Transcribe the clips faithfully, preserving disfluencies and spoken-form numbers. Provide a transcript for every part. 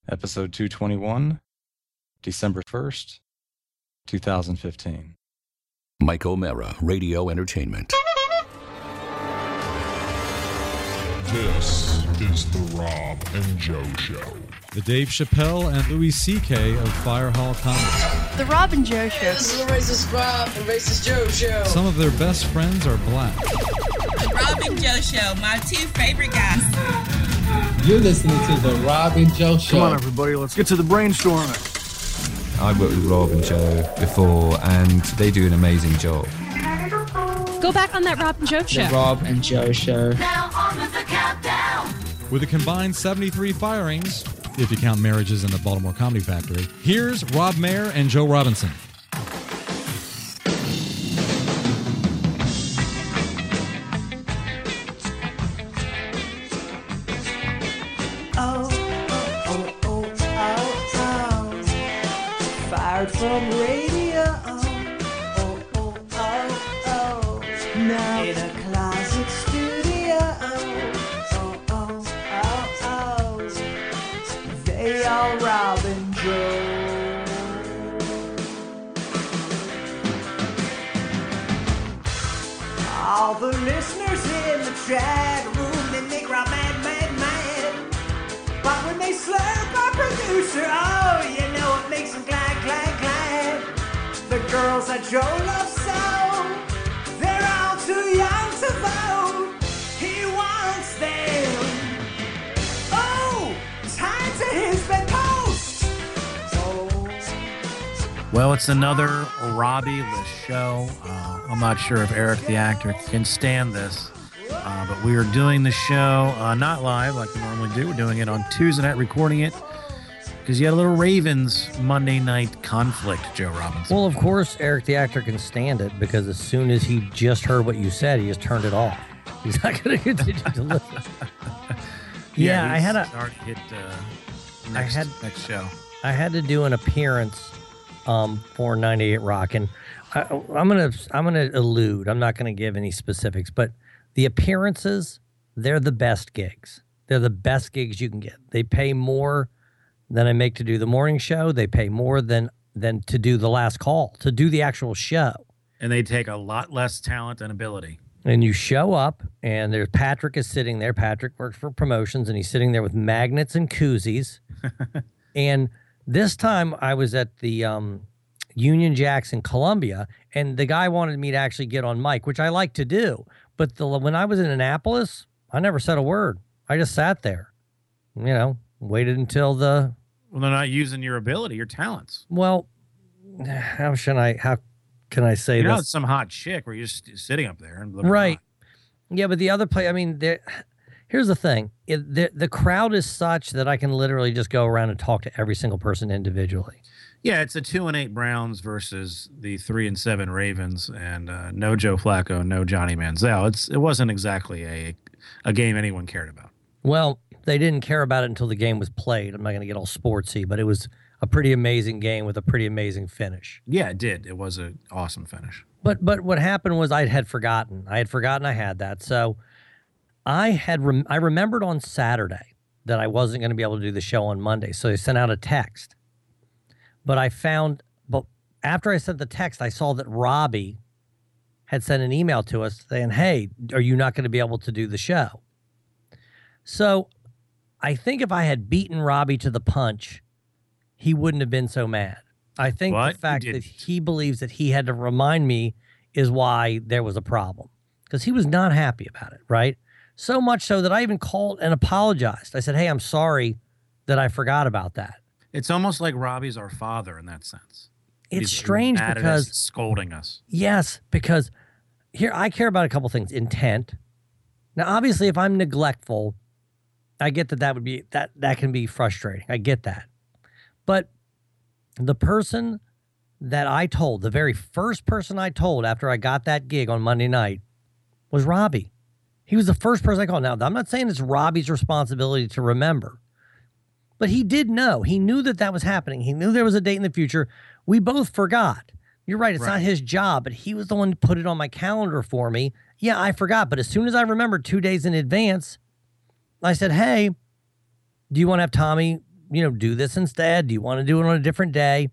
Episode two twenty-one, December first, two thousand fifteen. Mike O'Mara, Radio Entertainment. This is the Rob and Joe Show. The Dave Chappelle and Louis C K of Fire Hall Comedy. The Rob and Joe Show. This is the Racist Rob and Racist Joe Show. Some of their best friends are black. The Rob and Joe Show, my two favorite guys. You're listening to the Rob and Joe Show. Come on, everybody, let's get to the brainstorming. I worked with Rob and Joe before, and they do an amazing job. Go back on that Rob and Joe Show. The Rob and Joe Show. Now on with the countdown. With a combined seventy-three firings, if you count marriages in the Baltimore Comedy Factory, here's Rob Mayer and Joe Robinson. From radio, oh, oh, oh, oh, now in a closet studio, oh, oh, oh, oh, they are Rob and Joe. All the listeners in the chat room, they make Rob mad, mad, mad. But when they slurp our producer, oh, you know it makes them glad, glad, glad. The girls that Joe loves so, they're all too young to vote. He wants them. Oh, time to his bedpost. Oh. Well, it's another Robbie-less show. Uh, I'm not sure if Eric the actor can stand this, uh, but we are doing the show uh, not live like we normally do. We're doing it on Tuesday night, recording it. Because you had a little Ravens Monday night conflict, Joe Robinson. Well, of course, Eric the actor can stand it because as soon as he just heard what you said, he just turned it off. He's not going to continue to listen. yeah, yeah I had a. Already hit uh, next, I had next show. I had to do an appearance um, for ninety-eight Rock, and I, I'm gonna I'm gonna elude. I'm not going to give any specifics, but the appearances, they're the best gigs. They're the best gigs you can get. They pay more than I make to do the morning show. They pay more than than to do the last call, to do the actual show. And they take a lot less talent and ability. And you show up, and there's Patrick is sitting there. Patrick works for promotions, and he's sitting there with magnets and koozies. And this time I was at the um, Union Jacks in Columbia, and the guy wanted me to actually get on mic, which I like to do. But the, when I was in Annapolis, I never said a word. I just sat there, you know, waited until the... Well, they're not using your ability, your talents. Well, how should I, how can I say You're this? You're not some hot chick where you're just sitting up there. And right. Yeah, but the other play, I mean, here's the thing. It, the, the crowd is such that I can literally just go around and talk to every single person individually. Yeah, it's a two and eight Browns versus the three and seven Ravens, and uh, no Joe Flacco, no Johnny Manziel. It's It wasn't exactly a a game anyone cared about. Well, they didn't care about it until the game was played. I'm not going to get all sportsy, but it was a pretty amazing game with a pretty amazing finish. Yeah, it did. It was an awesome finish. But but what happened was I had forgotten. I had forgotten I had that. So I had rem- I remembered on Saturday that I wasn't going to be able to do the show on Monday. So I sent out a text. But I found, but after I sent the text, I saw that Robbie had sent an email to us saying, hey, are you not going to be able to do the show? So I think if I had beaten Robbie to the punch, he wouldn't have been so mad. I think what? the fact that he believes that he had to remind me is why there was a problem. Because he was not happy about it, right? So much so that I even called and apologized. I said, hey, I'm sorry that I forgot about that. It's almost like Robbie's our father in that sense. It's He's strange mad because... at us, scolding us. Yes, because here I care about a couple things. Intent. Now, obviously, if I'm neglectful, I get that that would be that that can be frustrating. I get that. But the person that I told, the very first person I told after I got that gig on Monday night was Robbie. He was the first person I called. Now, I'm not saying it's Robbie's responsibility to remember, but he did know. He knew that that was happening. He knew there was a date in the future. We both forgot. You're right. It's right. Not his job, but he was the one who put it on my calendar for me. Yeah, I forgot. But as soon as I remembered two days in advance, I said, hey, do you want to have Tommy you know, do this instead? Do you want to do it on a different day?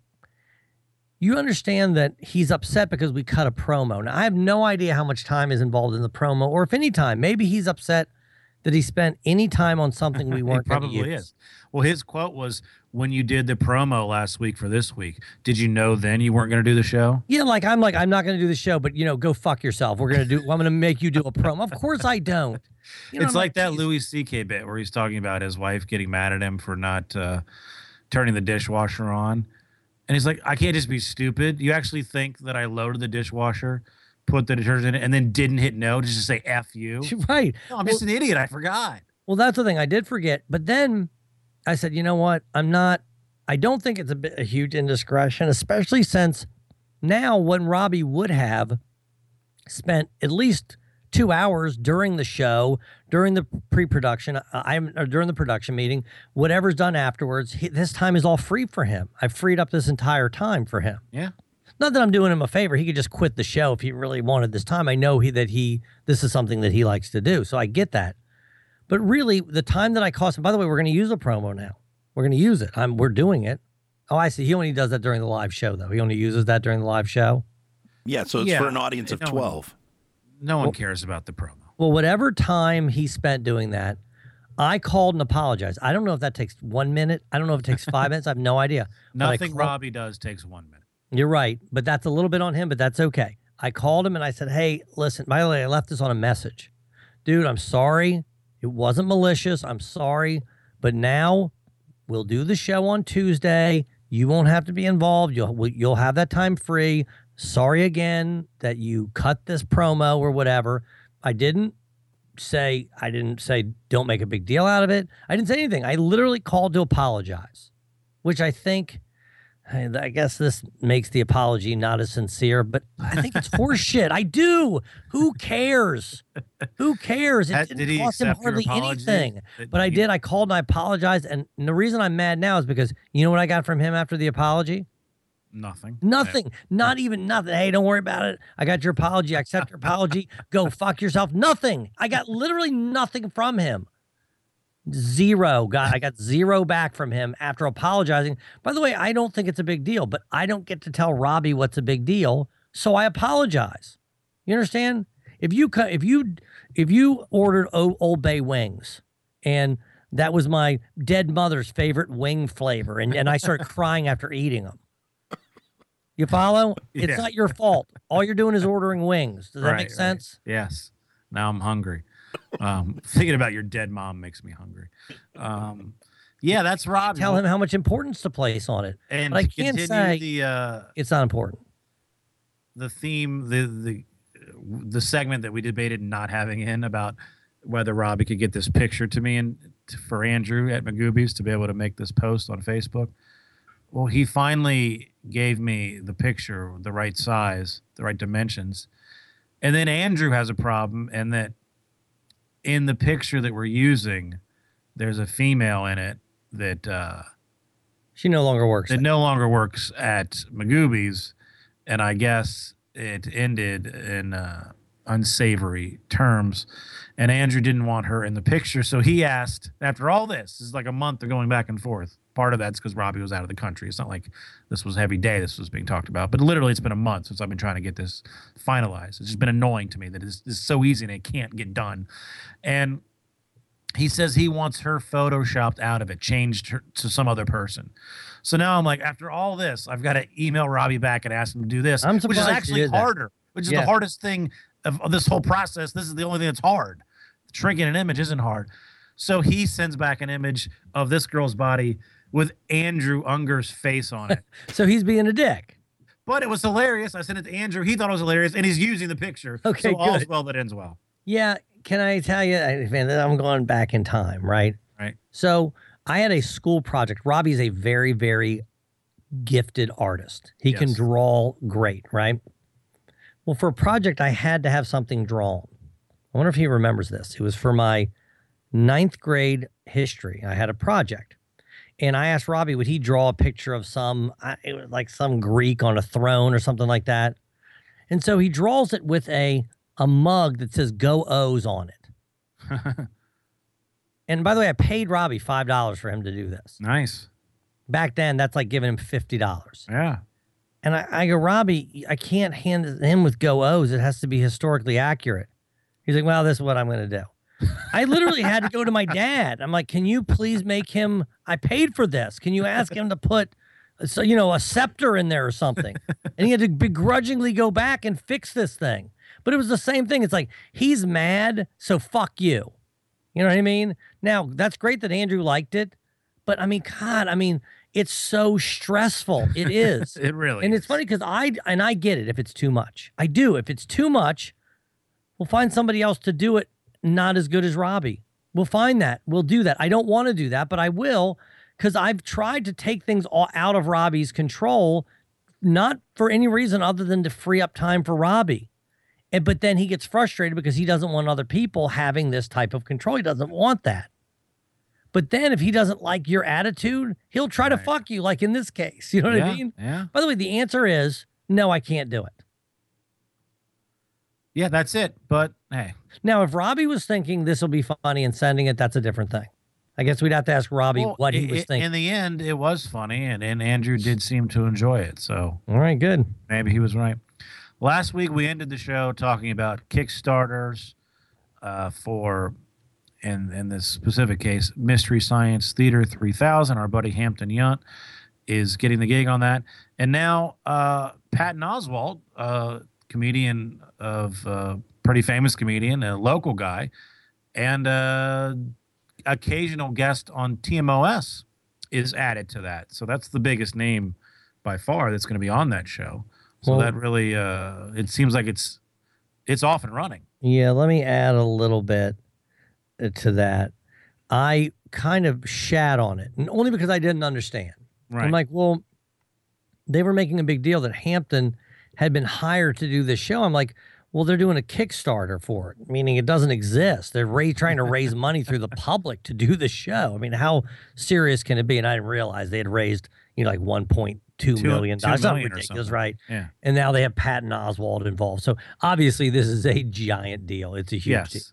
You understand that he's upset because we cut a promo. Now, I have no idea how much time is involved in the promo or if any time. Maybe he's upset that he spent any time on something we weren't going to use. Probably is. Well, his quote was, when you did the promo last week for this week, did you know then you weren't going to do the show? Yeah, like I'm like, I'm not going to do the show, but, you know, go fuck yourself. We're going to do, well, I'm going to make you do a promo. Of course I don't. You know, it's I'm like that Louis C K bit where he's talking about his wife getting mad at him for not uh, turning the dishwasher on. And he's like, I can't just be stupid. You actually think that I loaded the dishwasher, put the detergent in it, and then didn't hit no just to say F you? Right. No, I'm just well, an idiot. I forgot. Well, that's the thing. I did forget. But then I said, you know what? I'm not, I don't think it's a, bit, a huge indiscretion, especially since now when Robbie would have spent at least two hours during the show, during the pre-production, uh, I'm or during the production meeting, whatever's done afterwards, he, this time is all free for him. I've freed up this entire time for him. Yeah. Not that I'm doing him a favor. He could just quit the show if he really wanted this time. I know he that he this is something that he likes to do, so I get that. But really, the time that I cost him. By the way, we're going to use a promo now. We're going to use it. I'm we're doing it. Oh, I see. He only does that during the live show, though. He only uses that during the live show. Yeah, so it's yeah, for an audience of no twelve. One, no one well, cares about the promo. Well, whatever time he spent doing that, I called and apologized. I don't know if that takes one minute. I don't know if it takes five minutes. I have no idea. Nothing called, Robbie does takes one minute. You're right, but that's a little bit on him, but that's okay. I called him and I said, hey, listen, by the way, I left this on a message. Dude, I'm sorry. It wasn't malicious. I'm sorry. But now we'll do the show on Tuesday. You won't have to be involved. You'll you'll have that time free. Sorry again that you cut this promo or whatever. I didn't say, I didn't say don't make a big deal out of it. I didn't say anything. I literally called to apologize, which I think, I guess this makes the apology not as sincere, but I think it's horse shit. I do. Who cares? Who cares? It That- didn't did he cost him accept your hardly apology? anything. Did But I he- did. I called and I apologized. And the reason I'm mad now is because you know what I got from him after the apology? Nothing. Nothing. Not even nothing. Hey, don't worry about it. I got your apology. I accept your apology. Go fuck yourself. Nothing. I got literally nothing from him. Zero. Got I got zero back from him after apologizing. By the way, I don't think it's a big deal, but I don't get to tell Robbie what's a big deal, so I apologize. You understand? If you cut, if you if you ordered o- Old Bay wings, and that was my dead mother's favorite wing flavor, and, and I started crying after eating them. You follow? It's Yeah. not your fault. All you're doing is ordering wings. Does that Right, make right. sense? Yes. Now I'm hungry. Um, thinking about your dead mom makes me hungry. Um, yeah, that's Robbie. Tell him how much importance to place on it. And but I to can't continue say the uh, it's not important. the theme, the the the segment that we debated not having in about whether Robbie could get this picture to me and t- for Andrew at Magoobies to be able to make this post on Facebook. Well, he finally gave me the picture, the right size, the right dimensions. And then Andrew has a problem, and that in the picture that we're using, there's a female in it that uh, she no longer works. That no longer works at Magoobies, and I guess it ended in uh, unsavory terms. And Andrew didn't want her in the picture, so he asked. After all this, this is like a month of going back and forth. Part of that's because Robbie was out of the country. It's not like this was every day this was being talked about, but literally it's been a month since I've been trying to get this finalized. It's just been annoying to me that it's, it's so easy and it can't get done. And he says he wants her photoshopped out of it, changed her to some other person. So now I'm like, after all this, I've got to email Robbie back and ask him to do this, I'm which is surprised you actually did that. harder, which is Yeah. the hardest thing of, of this whole process. This is the only thing that's hard. Shrinking an image isn't hard. So he sends back an image of this girl's body with Andrew Unger's face on it. So he's being a dick. But it was hilarious. I sent it to Andrew. He thought it was hilarious, and he's using the picture. Okay, so all's good. well that ends well. Yeah. Can I tell you, I- man, I'm going back in time, right? Right. So I had a school project. Robbie's a very, very gifted artist. He can Yes. draw great, right? Well, for a project, I had to have something drawn. I wonder if he remembers this. It was for my ninth grade history. I had a project. And I asked Robbie, would he draw a picture of some, I- it was like some Greek on a throne or something like that? And so he draws it with a, a mug that says Go O's on it. And by the way, I paid Robbie five dollars for him to do this. Nice. Back then, that's like giving him fifty dollars. Yeah. And I, I go, Robbie, I can't hand him with go O's. It has to be historically accurate. He's like, well, this is what I'm going to do. I literally had to go to my dad. I'm like, can you please make him, I paid for this. Can you ask him to put, so you know, a scepter in there or something? And he had to begrudgingly go back and fix this thing. But it was the same thing. It's like, he's mad, so fuck you. You know what I mean? Now, that's great that Andrew liked it. But I mean, God, I mean, it's so stressful. It is. It really And is. it's funny because I, and I get it if it's too much. I do. If it's too much, we'll find somebody else to do it not as good as Robbie. We'll find that. We'll do that. I don't want to do that, but I will because I've tried to take things all out of Robbie's control, not for any reason other than to free up time for Robbie. And but then he gets frustrated because he doesn't want other people having this type of control. He doesn't want that. But then if he doesn't like your attitude, he'll try to fuck you, like in this case. You know what Yeah, I mean? yeah. By the way, the answer is no, I can't do it. Yeah, that's it. But hey. Now, if Robbie was thinking this will be funny and sending it, that's a different thing. I guess we'd have to ask Robbie Well, what he i- was i- thinking. In the end, it was funny, and, and Andrew did seem to enjoy it. So, all right, good. Maybe he was right. Last week, we ended the show talking about Kickstarters uh, for, in, in this specific case, Mystery Science Theater three thousand. Our buddy Hampton Yount is getting the gig on that. And now uh, Patton Oswalt, uh, comedian of uh, pretty famous comedian, a local guy, and uh, occasional guest on T M O S is added to that. So that's the biggest name by far that's going to be on that show. So Well- that really, uh, it seems like it's it's off and running. Yeah, let me add a little bit uh, to that. I kind of shat on it, and only because I didn't understand. Right. I'm like, well, they were making a big deal that Hampton had been hired to do this show. I'm like, well, they're doing a Kickstarter for it, meaning it doesn't exist. They're ra- trying to raise money through the public to do the show. I mean, how serious can it be? And I didn't realize they had raised, you know, like one point two Two- million two dollars. Something million or ridiculous, something. right? Yeah. And now they have Patton Oswalt involved. So obviously, this is a giant deal. It's a huge Yes. deal.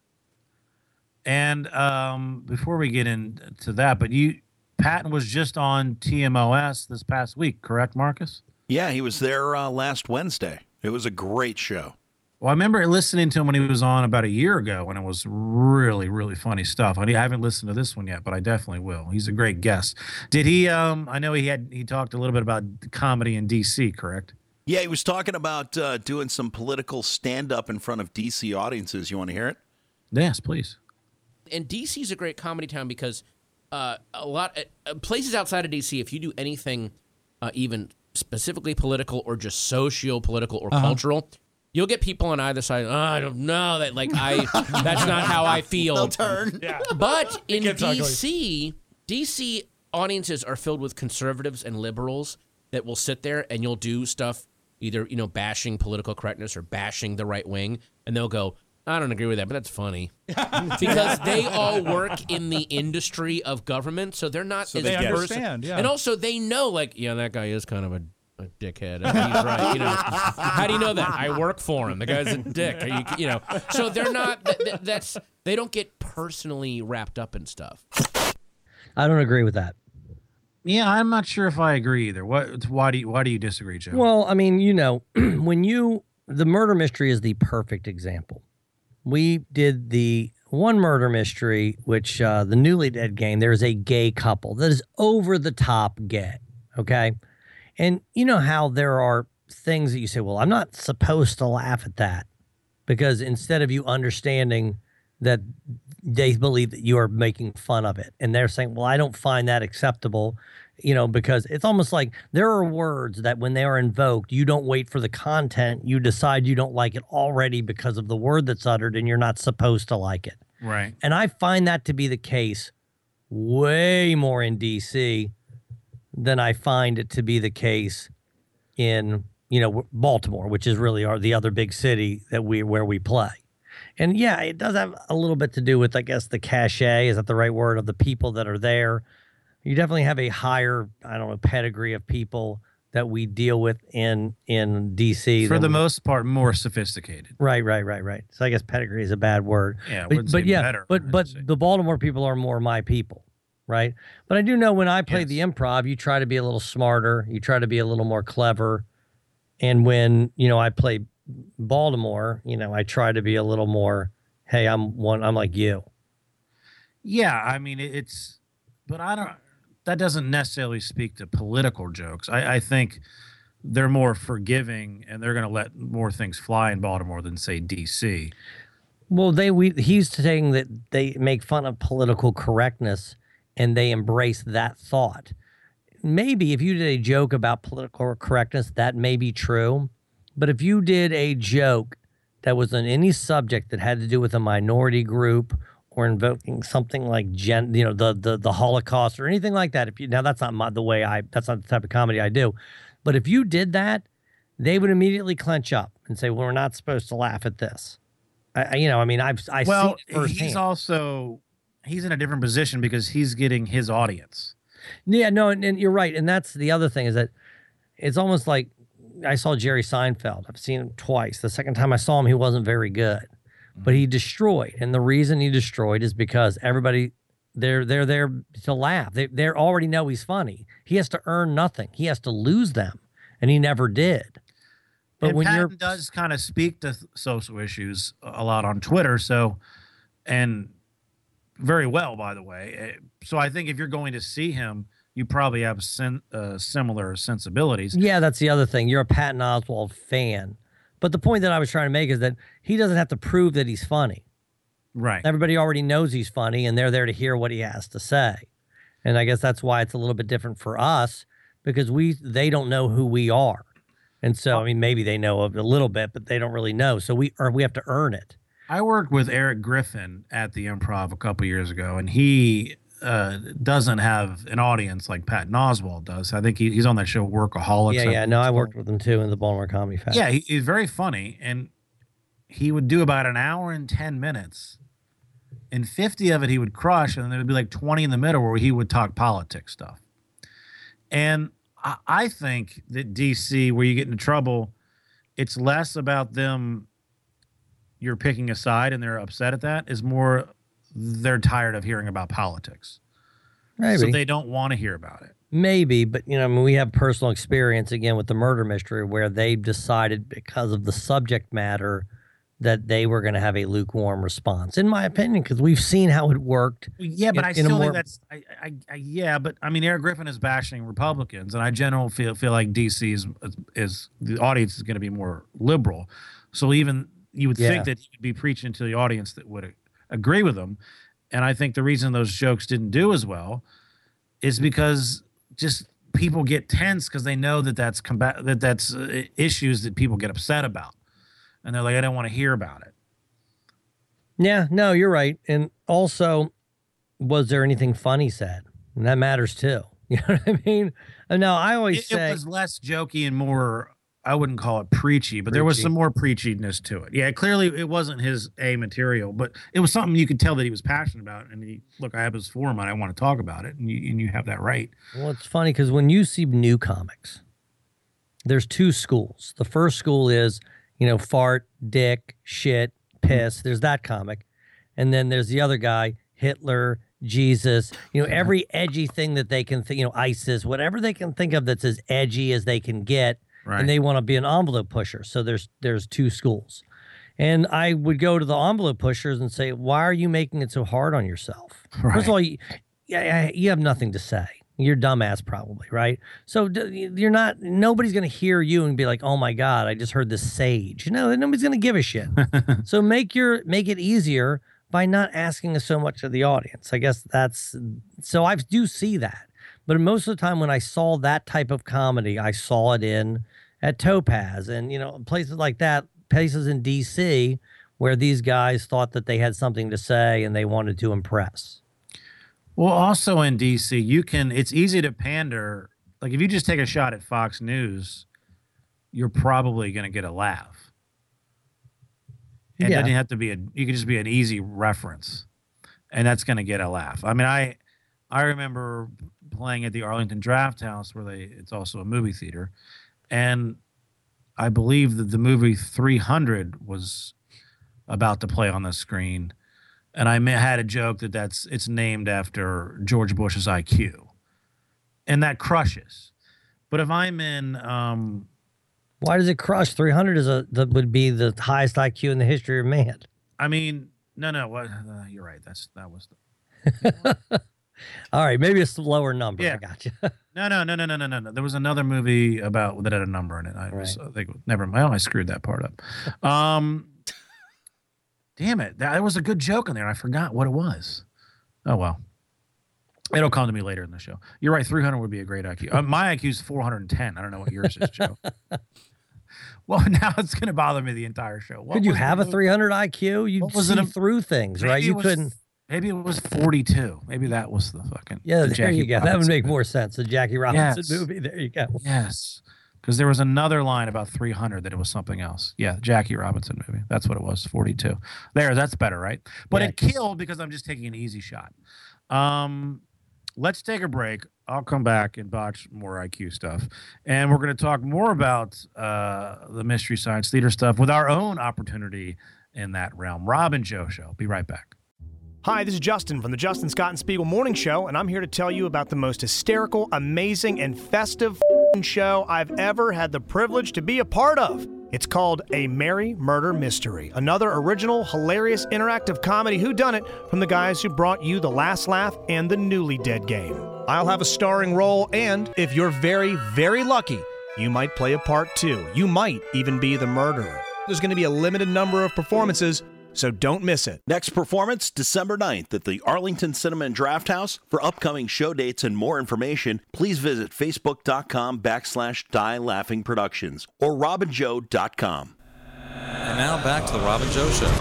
And um, before we get into that, but you, Patton was just on T M O S this past week, correct, Marcus? Yeah, he was there uh, last Wednesday. It was a great show. Well, I remember listening to him when he was on about a year ago, and it was really, really funny stuff. I, mean, I haven't listened to this one yet, but I definitely will. He's a great guest. Did he? Um, I know he had. He talked a little bit about comedy in D C, correct? Yeah, he was talking about uh, doing some political stand-up in front of D C audiences. You want to hear it? Yes, please. And D C is a great comedy town because uh, a lot uh, places outside of D C, if you do anything uh, even specifically political or just socio-political or Uh-huh. cultural, you'll get people on either side. Oh, I don't know that. Like I, that's not how I feel. They'll turn. Yeah. But in gets ugly. D C, D C audiences are filled with conservatives and liberals that will sit there and you'll do stuff either, you know, bashing political correctness or bashing the right wing, and they'll go, I don't agree with that, but that's funny. Because they all work in the industry of government, so they're not So as they diverse. understand, yeah. And also they know, like, yeah, that guy is kind of a, a dickhead. And he's right, you know. How do you know that? I work for him. The guy's a dick. You, you know. So they're not. That, that- that's they don't get personally wrapped up in stuff. I don't agree with that. Yeah, I'm not sure if I agree either. What? Why do you? Why do you disagree, Joe? Well, I mean, you know, when you, the murder mystery is the perfect example. We did the one murder mystery, which uh, the Newly Dead game, there's a gay couple that is over the top gay. Okay. And you know how there are things that you say, well, I'm not supposed to laugh at that, because instead of you understanding that they believe that you are making fun of it, and they're saying, well, I don't find that acceptable, you know, because it's almost like there are words that when they are invoked, you don't wait for the content, you decide you don't like it already because of the word that's uttered, and you're not supposed to like it. Right. And I find that to be the case way more in D C than I find it to be the case in, you know, Baltimore, which is really our the other big city that we where we play. And yeah, it does have a little bit to do with, I guess, the cachet, is that the right word, of the people that are there. You definitely have a higher, I don't know, pedigree of people that we deal with in in D C. For than the we- most part, more sophisticated. Right, right, right, right. So I guess pedigree is a bad word. Yeah, I but, wouldn't but say yeah, better, but but the Baltimore people are more my people. right? But I do know when I play yes. the improv, you try to be a little smarter, you try to be a little more clever. And when, you know, I play Baltimore, you know, I try to be a little more, hey, I'm one, I'm like you. Yeah, I mean, it's, but I don't, that doesn't necessarily speak to political jokes. I, I think they're more forgiving and they're going to let more things fly in Baltimore than, say, D C. Well, they we he's saying that they make fun of political correctness and they embrace that thought. Maybe if you did a joke about political correctness, that may be true. But if you did a joke that was on any subject that had to do with a minority group or invoking something like gen, you know, the the the Holocaust or anything like that, if you now that's not my, the way I that's not the type of comedy I do. But if you did that, they would immediately clench up and say, "Well, we're not supposed to laugh at this." I, you know, I mean, I've I well, see it firsthand. He's also he's in a different position because he's getting his audience. Yeah, no, and, and you're right, and that's the other thing is that it's almost like I saw Jerry Seinfeld. I've seen him twice. The second time I saw him, he wasn't very good, mm-hmm. but he destroyed, and the reason he destroyed is because everybody they're they're there to laugh. They they already know he's funny. He has to earn nothing. He has to lose them, and he never did. But and when Patton you're does kind of speak to social issues a lot on Twitter, so and very well, by the way. So I think if you're going to see him, you probably have sen uh, similar sensibilities. Yeah, that's the other thing. You're a Patton Oswalt fan, but the point that I was trying to make is that he doesn't have to prove that he's funny. Right. Everybody already knows he's funny, and they're there to hear what he has to say. And I guess that's why it's a little bit different for us because we they don't know who we are. And so, I mean, maybe they know a little bit, but they don't really know. So we or we have to earn it. I worked with Eric Griffin at the Improv a couple years ago, and he uh, doesn't have an audience like Patton Oswalt does. I think he, he's on that show Workaholics. Yeah, yeah. No, I worked with him too in the Baltimore Comedy Fest. Yeah, he, he's very funny, and he would do about an hour and ten minutes, and fifty of it he would crush, and there would be like twenty in the middle where he would talk politics stuff. And I think that D C, where you get into trouble, it's less about them, you're picking a side and they're upset at that, is more they're tired of hearing about politics. Maybe. So they don't want to hear about it. Maybe, but, you know, I mean, we have personal experience, again, with the murder mystery where they decided because of the subject matter that they were going to have a lukewarm response, in my opinion, because we've seen how it worked. Yeah, but in, I in still more... think that's, I, I, I, yeah, but I mean, Eric Griffin is bashing Republicans, and I generally feel feel like D C is, is the audience is going to be more liberal. So even you would Yeah. think that he would be preaching to the audience that would agree with him. And I think the reason those jokes didn't do as well is because just people get tense because they know that that's combat that that's uh, issues that people get upset about. And they're like, I don't want to hear about it. Yeah, no, you're right. And also, was there anything funny said? And that matters too. You know what I mean? And no, I always It, say it was less jokey and more, I wouldn't call it preachy, but there was Preachy. some more preachiness to it. Yeah, clearly it wasn't his A material, but it was something you could tell that he was passionate about. And he, look, I have his forum and I want to talk about it. And you, and you have that right. Well, it's funny because when you see new comics, there's two schools. The first school is, you know, fart, dick, shit, piss. There's that comic. And then there's the other guy, Hitler, Jesus, you know, every edgy thing that they can think, you know, ISIS, whatever they can think of that's as edgy as they can get. Right. And they want to be an envelope pusher. So there's there's two schools. And I would go to the envelope pushers and say, why are you making it so hard on yourself? Right. First of all, you, yeah, you have nothing to say. You're dumbass probably, right? So d- you're not, nobody's going to hear you and be like, oh my God, I just heard this sage. No, nobody's going to give a shit. So make your, make it easier by not asking so much of the audience. I guess that's, so I do see that. But most of the time when I saw that type of comedy, I saw it in, at Topaz and, you know, places like that, places in D C where these guys thought that they had something to say and they wanted to impress. Well, also in D C, you can, it's easy to pander. Like if you just take a shot at Fox News, you're probably going to get a laugh. And Yeah. it doesn't have to be a, you can just be an easy reference and that's going to get a laugh. I mean, I, I remember playing at the Arlington Draft House where they, it's also a movie theater. And I believe that the movie three hundred was about to play on the screen. and I had a joke that that's it's named after George Bush's I Q, and that crushes. But if I'm in, um, why does it crush? three hundred is a that would be the highest I Q in the history of man. I mean, no, no, what, uh, you're right. That's that was. The, All right, maybe a slower number. Yeah. I got you. no, no, no, no, no, no, no, no. There was another movie about that had a number in it. I was, Right. I think, never mind. I screwed that part up. Um, damn it, that was a good joke in there. I forgot what it was. Oh well, it'll come to me later in the show. You're right. three hundred would be a great I Q. Uh, my I Q is four hundred ten. I don't know what yours is, Joe. Well, now it's going to bother me the entire show. What Could you was have the a movie? three hundred I Q? You'd What was see it? through things, Maybe right? it You was- couldn't. Maybe it was forty-two. Maybe that was the fucking. Yeah, the there Jackie you go. That would Robinson make movie. more sense. The Jackie Robinson Yes. movie. There you go. Yes, because there was another line about three hundred that it was something else. Yeah, Jackie Robinson movie. That's what it was. forty-two. There, that's better, right? But Yeah. it killed because I'm just taking an easy shot. Um, let's take a break. I'll come back and botch more I Q stuff, and we're going to talk more about uh, the Mystery Science Theater stuff with our own opportunity in that realm. Rob and Joe Show. Be right back. Hi, this is Justin from the Justin Scott and Spiegel Morning Show, and I'm here to tell you about the most hysterical, amazing, and festive f***ing show I've ever had the privilege to be a part of. It's called A Merry Murder Mystery, another original, hilarious, interactive comedy whodunit from the guys who brought you The Last Laugh and The Newly Dead Game. I'll have a starring role, and if you're very, very lucky, you might play a part too. You might even be the murderer. There's going to be a limited number of performances, so don't miss it. Next performance, December ninth at the Arlington Cinema and Draft House. For upcoming show dates and more information, please visit facebook.com backslash Die Laughing Productions or robin joe dot com. And now back to the Rob and Joe Show.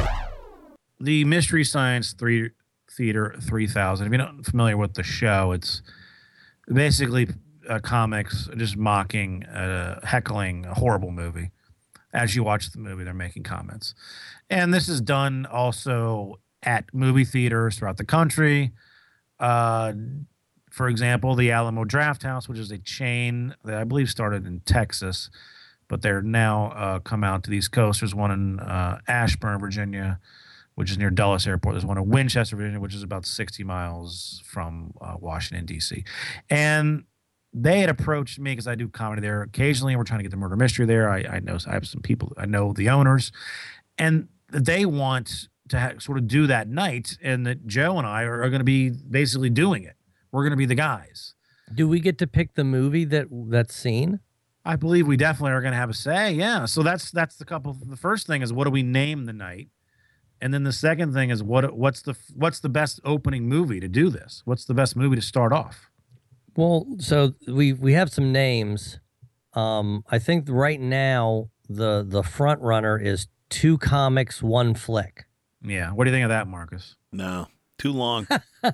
The Mystery Science three Theater three thousand. If you're not familiar with the show, it's basically uh, comics just mocking, uh, heckling a horrible movie. As you watch the movie, they're making comments. And this is done also at movie theaters throughout the country. Uh, for example, the Alamo Draft House, which is a chain that I believe started in Texas, but they're now uh, come out to the East Coast. There's one in uh, Ashburn, Virginia, which is near Dulles Airport. There's one in Winchester, Virginia, which is about sixty miles from uh, Washington, D C. And they had approached me because I do comedy there occasionally. We're trying to get the murder mystery there. I, I know I have some people. I know the owners, and they want to ha- sort of do that night. And that Joe and I are, are going to be basically doing it. We're going to be the guys. Do we get to pick the movie that that's seen? I believe we definitely are going to have a say. Yeah. So that's that's the couple. The first thing is what do we name the night, and then the second thing is what what's the what's the best opening movie to do this? What's the best movie to start off? Well, so we we have some names. Um, I think right now the the front runner is two comics, one flick. Yeah. What do you think of that, Marcus? No, too long.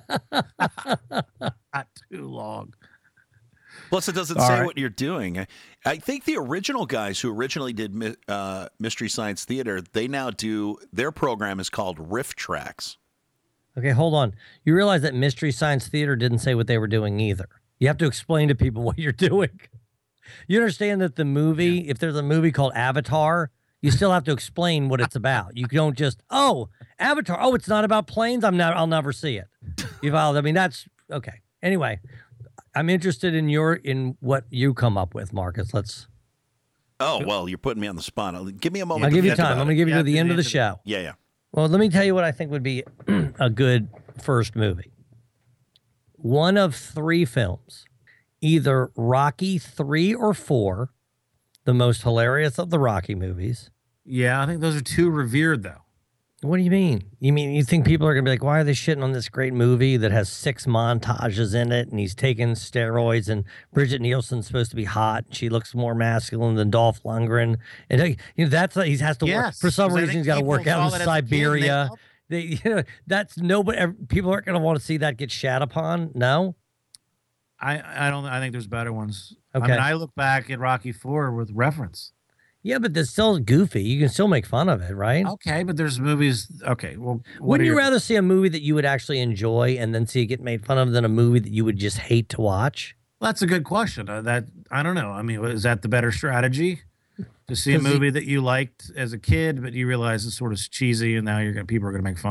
Not too long. Plus, it doesn't All say right. what you're doing. I, I think the original guys who originally did Mi- uh, Mystery Science Theater, they now do, their program is called Riff Tracks. Okay, hold on. You realize that Mystery Science Theater didn't say what they were doing either. You have to explain to people what you're doing. You understand that the movie, if there's a movie called Avatar, you still have to explain what it's about. You don't just, oh, Avatar. Oh, it's not about planes. I'm not. I'll never see it. You follow? I mean, that's okay. Anyway, I'm interested in your in what you come up with, Marcus. Let's. Oh, well, you're putting me on the spot. I'll- Give me a moment. I'll to give you think time. about I'm going to it. give you Yeah, to the to end the of the end of show. Yeah, yeah. Well, let me tell you what I think would be a good first movie. One of three films, either Rocky three or four, the most hilarious of the Rocky movies. Yeah, I think those are too revered, though. What do you mean? You mean you think people are going to be like, why are they shitting on this great movie that has six montages in it and he's taking steroids and Bridget Nielsen's supposed to be hot and she looks more masculine than Dolph Lundgren. And uh, you know, that's he has to work. Yes, For some 'cause I reason, think he's got to people work out saw in that as a kid and they Siberia. loved They, you know, that's nobody. ever- People aren't going to want to see that get shat upon. No. I, I don't. I think there's better ones. I Okay. mean, I look back at Rocky Four with reference. Yeah, but that's still goofy. You can still make fun of it, right? Okay, but there's movies. Okay, well, what Wouldn't are you your- rather see a movie that you would actually enjoy and then see it get made fun of than a movie that you would just hate to watch? Well, that's a good question. Uh, that I don't know. I mean, is that the better strategy? To see a 'Cause the- movie that you liked as a kid, but you realize it's sort of cheesy, and now you're gonna people are gonna make fun of it.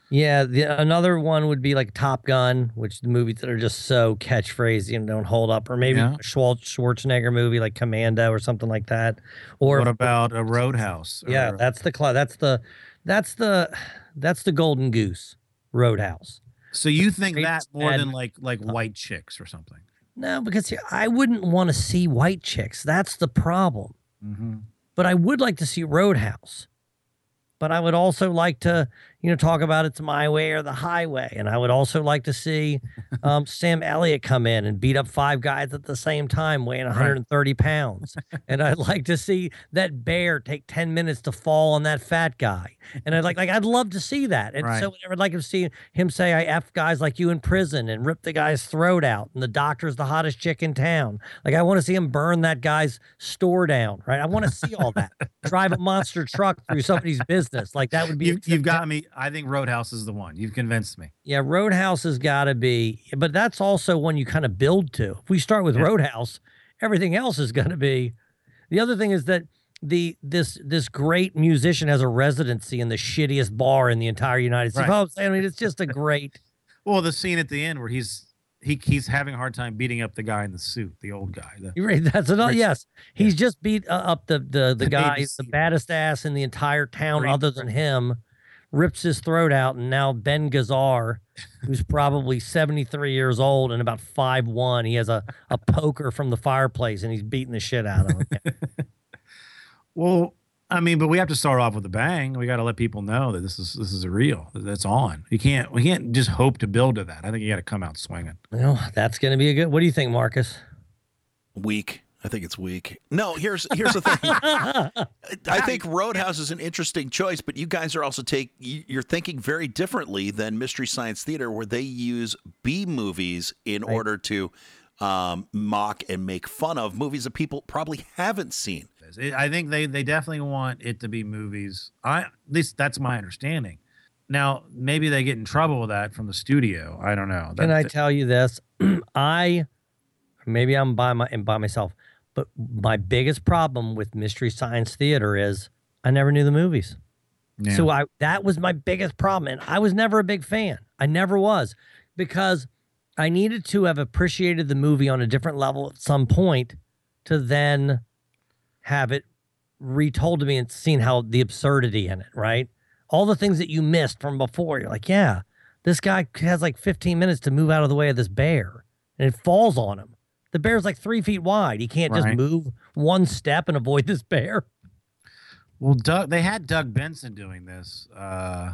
Yeah, the, another one would be like Top Gun, which the movies that are just so catchphrasy and don't hold up, or maybe Yeah. a Schwal- Schwarzenegger movie like Commando or something like that. Or What about a Roadhouse? yeah, Or- that's the cl- that's the that's the that's the golden goose, Roadhouse. So you think Great that more bad- than like like White Chicks or something? No, because see, I wouldn't want to see white chicks. That's the problem. Mm-hmm. But I would like to see Roadhouse. But I would also like to, you know, talk about It's My Way or the Highway. And I would also like to see um, Sam Elliott come in and beat up five guys at the same time, weighing one hundred thirty pounds. And I'd like to see that bear take ten minutes to fall on that fat guy. And I'd like, like I'd love to see that. And Right. so I'd like to see him say, I F guys like you in prison and rip the guy's throat out. And the doctor's the hottest chick in town. Like, I want to see him burn that guy's store down, right? I want to see all that. Drive a monster truck through somebody's business. Like, that would be. You've, you've got me. I think Roadhouse is the one. You've convinced me. Yeah, Roadhouse has got to be, but that's also one you kind of build to. If we start with Yeah. Roadhouse, everything else is going to be. The other thing is that the this this great musician has a residency in the shittiest bar in the entire United States. Right. Oh, I mean, it's just a great. Well, the scene at the end where he's he he's having a hard time beating up the guy in the suit, the old guy. The, You're right. That's another. Rich- Yes, he's just beat uh, up the the the, The guy, babysitter. the baddest ass in the entire town, Green- other than him. Rips his throat out, and now Ben Gazzar, who's probably seventy-three years old and about five one, he has a, a poker from the fireplace, and he's beating the shit out of him. Well, I mean, but we have to start off with a bang. We got to let people know that this is this is a real. That's on. You can't we can't just hope to build to that. I think you got to come out swinging. Well, that's going to be a good. What do you think, Marcus? Weak. I think it's weak. No, here's here's the thing. I think Roadhouse is an interesting choice, but you guys are also take you're thinking very differently than Mystery Science Theater, where they use B movies in Right. order to um, mock and make fun of movies that people probably haven't seen. I think they they definitely want it to be movies. I at least that's my understanding. Now maybe they get in trouble with that from the studio. I don't know. Can That- I tell you this? I maybe I'm by my by myself, but my biggest problem with Mystery Science Theater is I never knew the movies. Yeah. So I that was my biggest problem, and I was never a big fan. I never was, because I needed to have appreciated the movie on a different level at some point to then have it retold to me and seen how the absurdity in it, right? All the things that you missed from before. You're like, yeah, this guy has like fifteen minutes to move out of the way of this bear, and it falls on him. The bear's like three feet wide. He can't just Right. move one step and avoid this bear. Well, Doug, they had Doug Benson doing this, uh,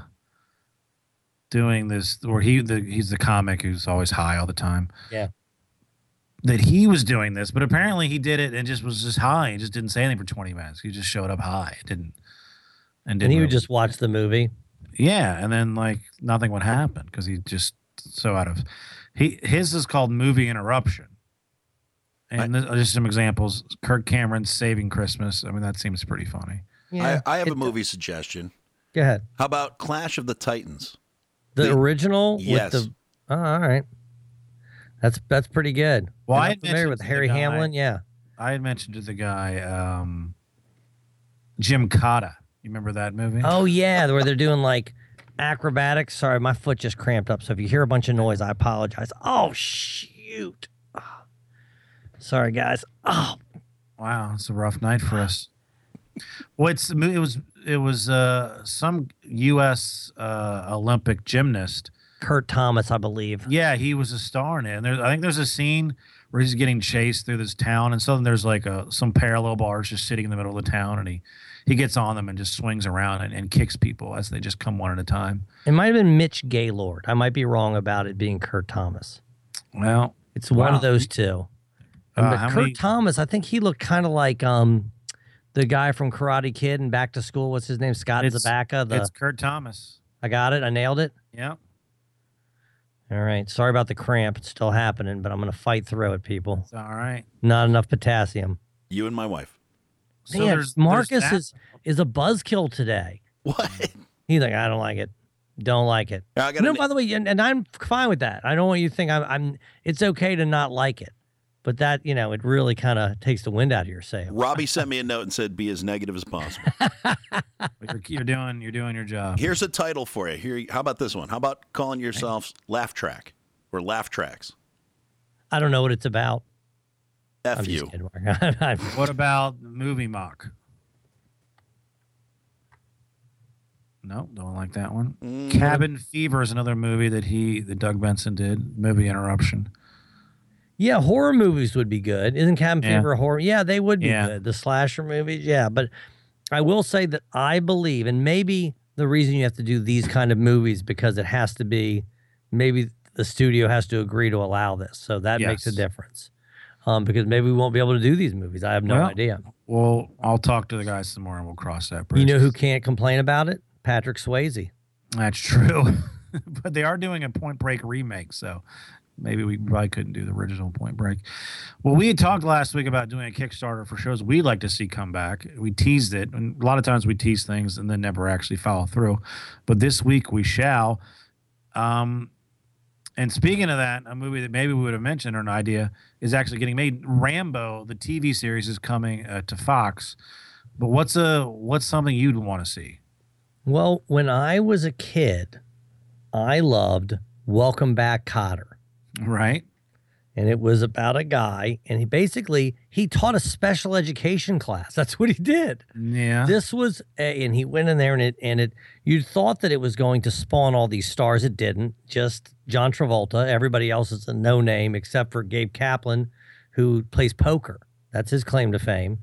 doing this, where he the, he's the comic who's always high all the time. Yeah. That he was doing this, but apparently he did it and just was just high. He just didn't say anything for twenty minutes. He just showed up high. It didn't, and didn't. And he would really- just watch the movie. yeah, and then like nothing would happen because he just so out of. He his is called Movie Interruption. And th- just some examples: Kirk Cameron's Saving Christmas. I mean, that seems pretty funny. Yeah, I, I have it- a movie suggestion. Go ahead. How about Clash of the Titans? The, The- original Yes. with the oh, all right. That's that's pretty good. Well, You're I not had familiar mentioned with to the Harry guy- Hamlin, yeah. I had mentioned to the guy, um, Jim Cotta. You remember that movie? Oh yeah, where they're doing like acrobatics. Sorry, my foot just cramped up. So if you hear a bunch of noise, I apologize. Oh shoot. Oh. Sorry guys. Oh, Wow, it's a rough night for us. Well, it's it was it was uh, some U S uh, Olympic gymnast. Kurt Thomas, I believe. Yeah, he was a star in it. And there's, I think there's a scene where he's getting chased through this town, and suddenly there's like a some parallel bars just sitting in the middle of the town, and he he gets on them and just swings around and, and kicks people as they just come one at a time. It might have been Mitch Gaylord. I might be wrong about it being Kurt Thomas. Well, It's one wow. of those two. Uh, but how Kurt many- Thomas, I think he looked kind of like um the guy from Karate Kid and Back to School. What's his name? Scott It's- Zabaka. The It's Kurt Thomas. I got it. I nailed it. Yeah. All right. Sorry about the cramp. It's still happening, but I'm going to fight through it, people. It's all right. Not enough potassium. You and my wife. So Man, there's- Marcus there's that. is is a buzzkill today. What? He's like, I don't like it. Don't like it. I got No, an- by the way, and, and I'm fine with that. I don't want you to think I'm, I'm. It's okay to not like it. But that, you know, it really kind of takes the wind out of your sail. Robbie sent me a note and said, "Be as negative as possible." you're, you're doing you're doing your job. Here's a title for you. Here, how about this one? How about calling yourselves Laugh Track or Laugh Tracks? I don't know what it's about. F I'm you. What about Movie Mock? No, don't like that one. Mm. Cabin Fever is another movie that he, that Doug Benson did. Movie Interruption. Yeah, horror movies would be good. Isn't Cabin Yeah. Fever a horror? Yeah, they would be Yeah. good. The slasher movies, yeah. But I will say that I believe, and maybe the reason you have to do these kind of movies because it has to be, maybe the studio has to agree to allow this. So that makes a Yes. difference. Um, because maybe we won't be able to do these movies. I have no Well, idea. Well, I'll talk to the guys some more and we'll cross that bridge. You know who can't complain about it? Patrick Swayze. That's true. But they are doing a Point Break remake, so maybe we probably couldn't do the original Point Break. Well, we had talked last week about doing a Kickstarter for shows we'd like to see come back. We teased it, and a lot of times we tease things and then never actually follow through. But this week we shall. Um, and speaking of that, a movie that maybe we would have mentioned or an idea is actually getting made. Rambo, the T V series, is coming uh, to Fox. But what's a what's something you'd want to see? Well, when I was a kid, I loved Welcome Back, Kotter. Right. And it was about a guy, and he basically, he taught a special education class. That's what he did. Yeah. This was, a, and he went in there, and it, and it, you thought that it was going to spawn all these stars. It didn't. Just John Travolta. Everybody else is a no-name except for Gabe Kaplan, who plays poker. That's his claim to fame.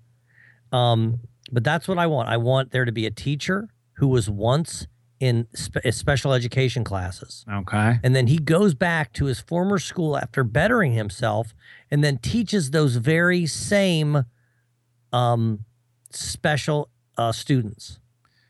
Um, but that's what I want. I want there to be a teacher who was once in spe- special education classes. Okay. And then he goes back to his former school after bettering himself and then teaches those very same um, special uh, students.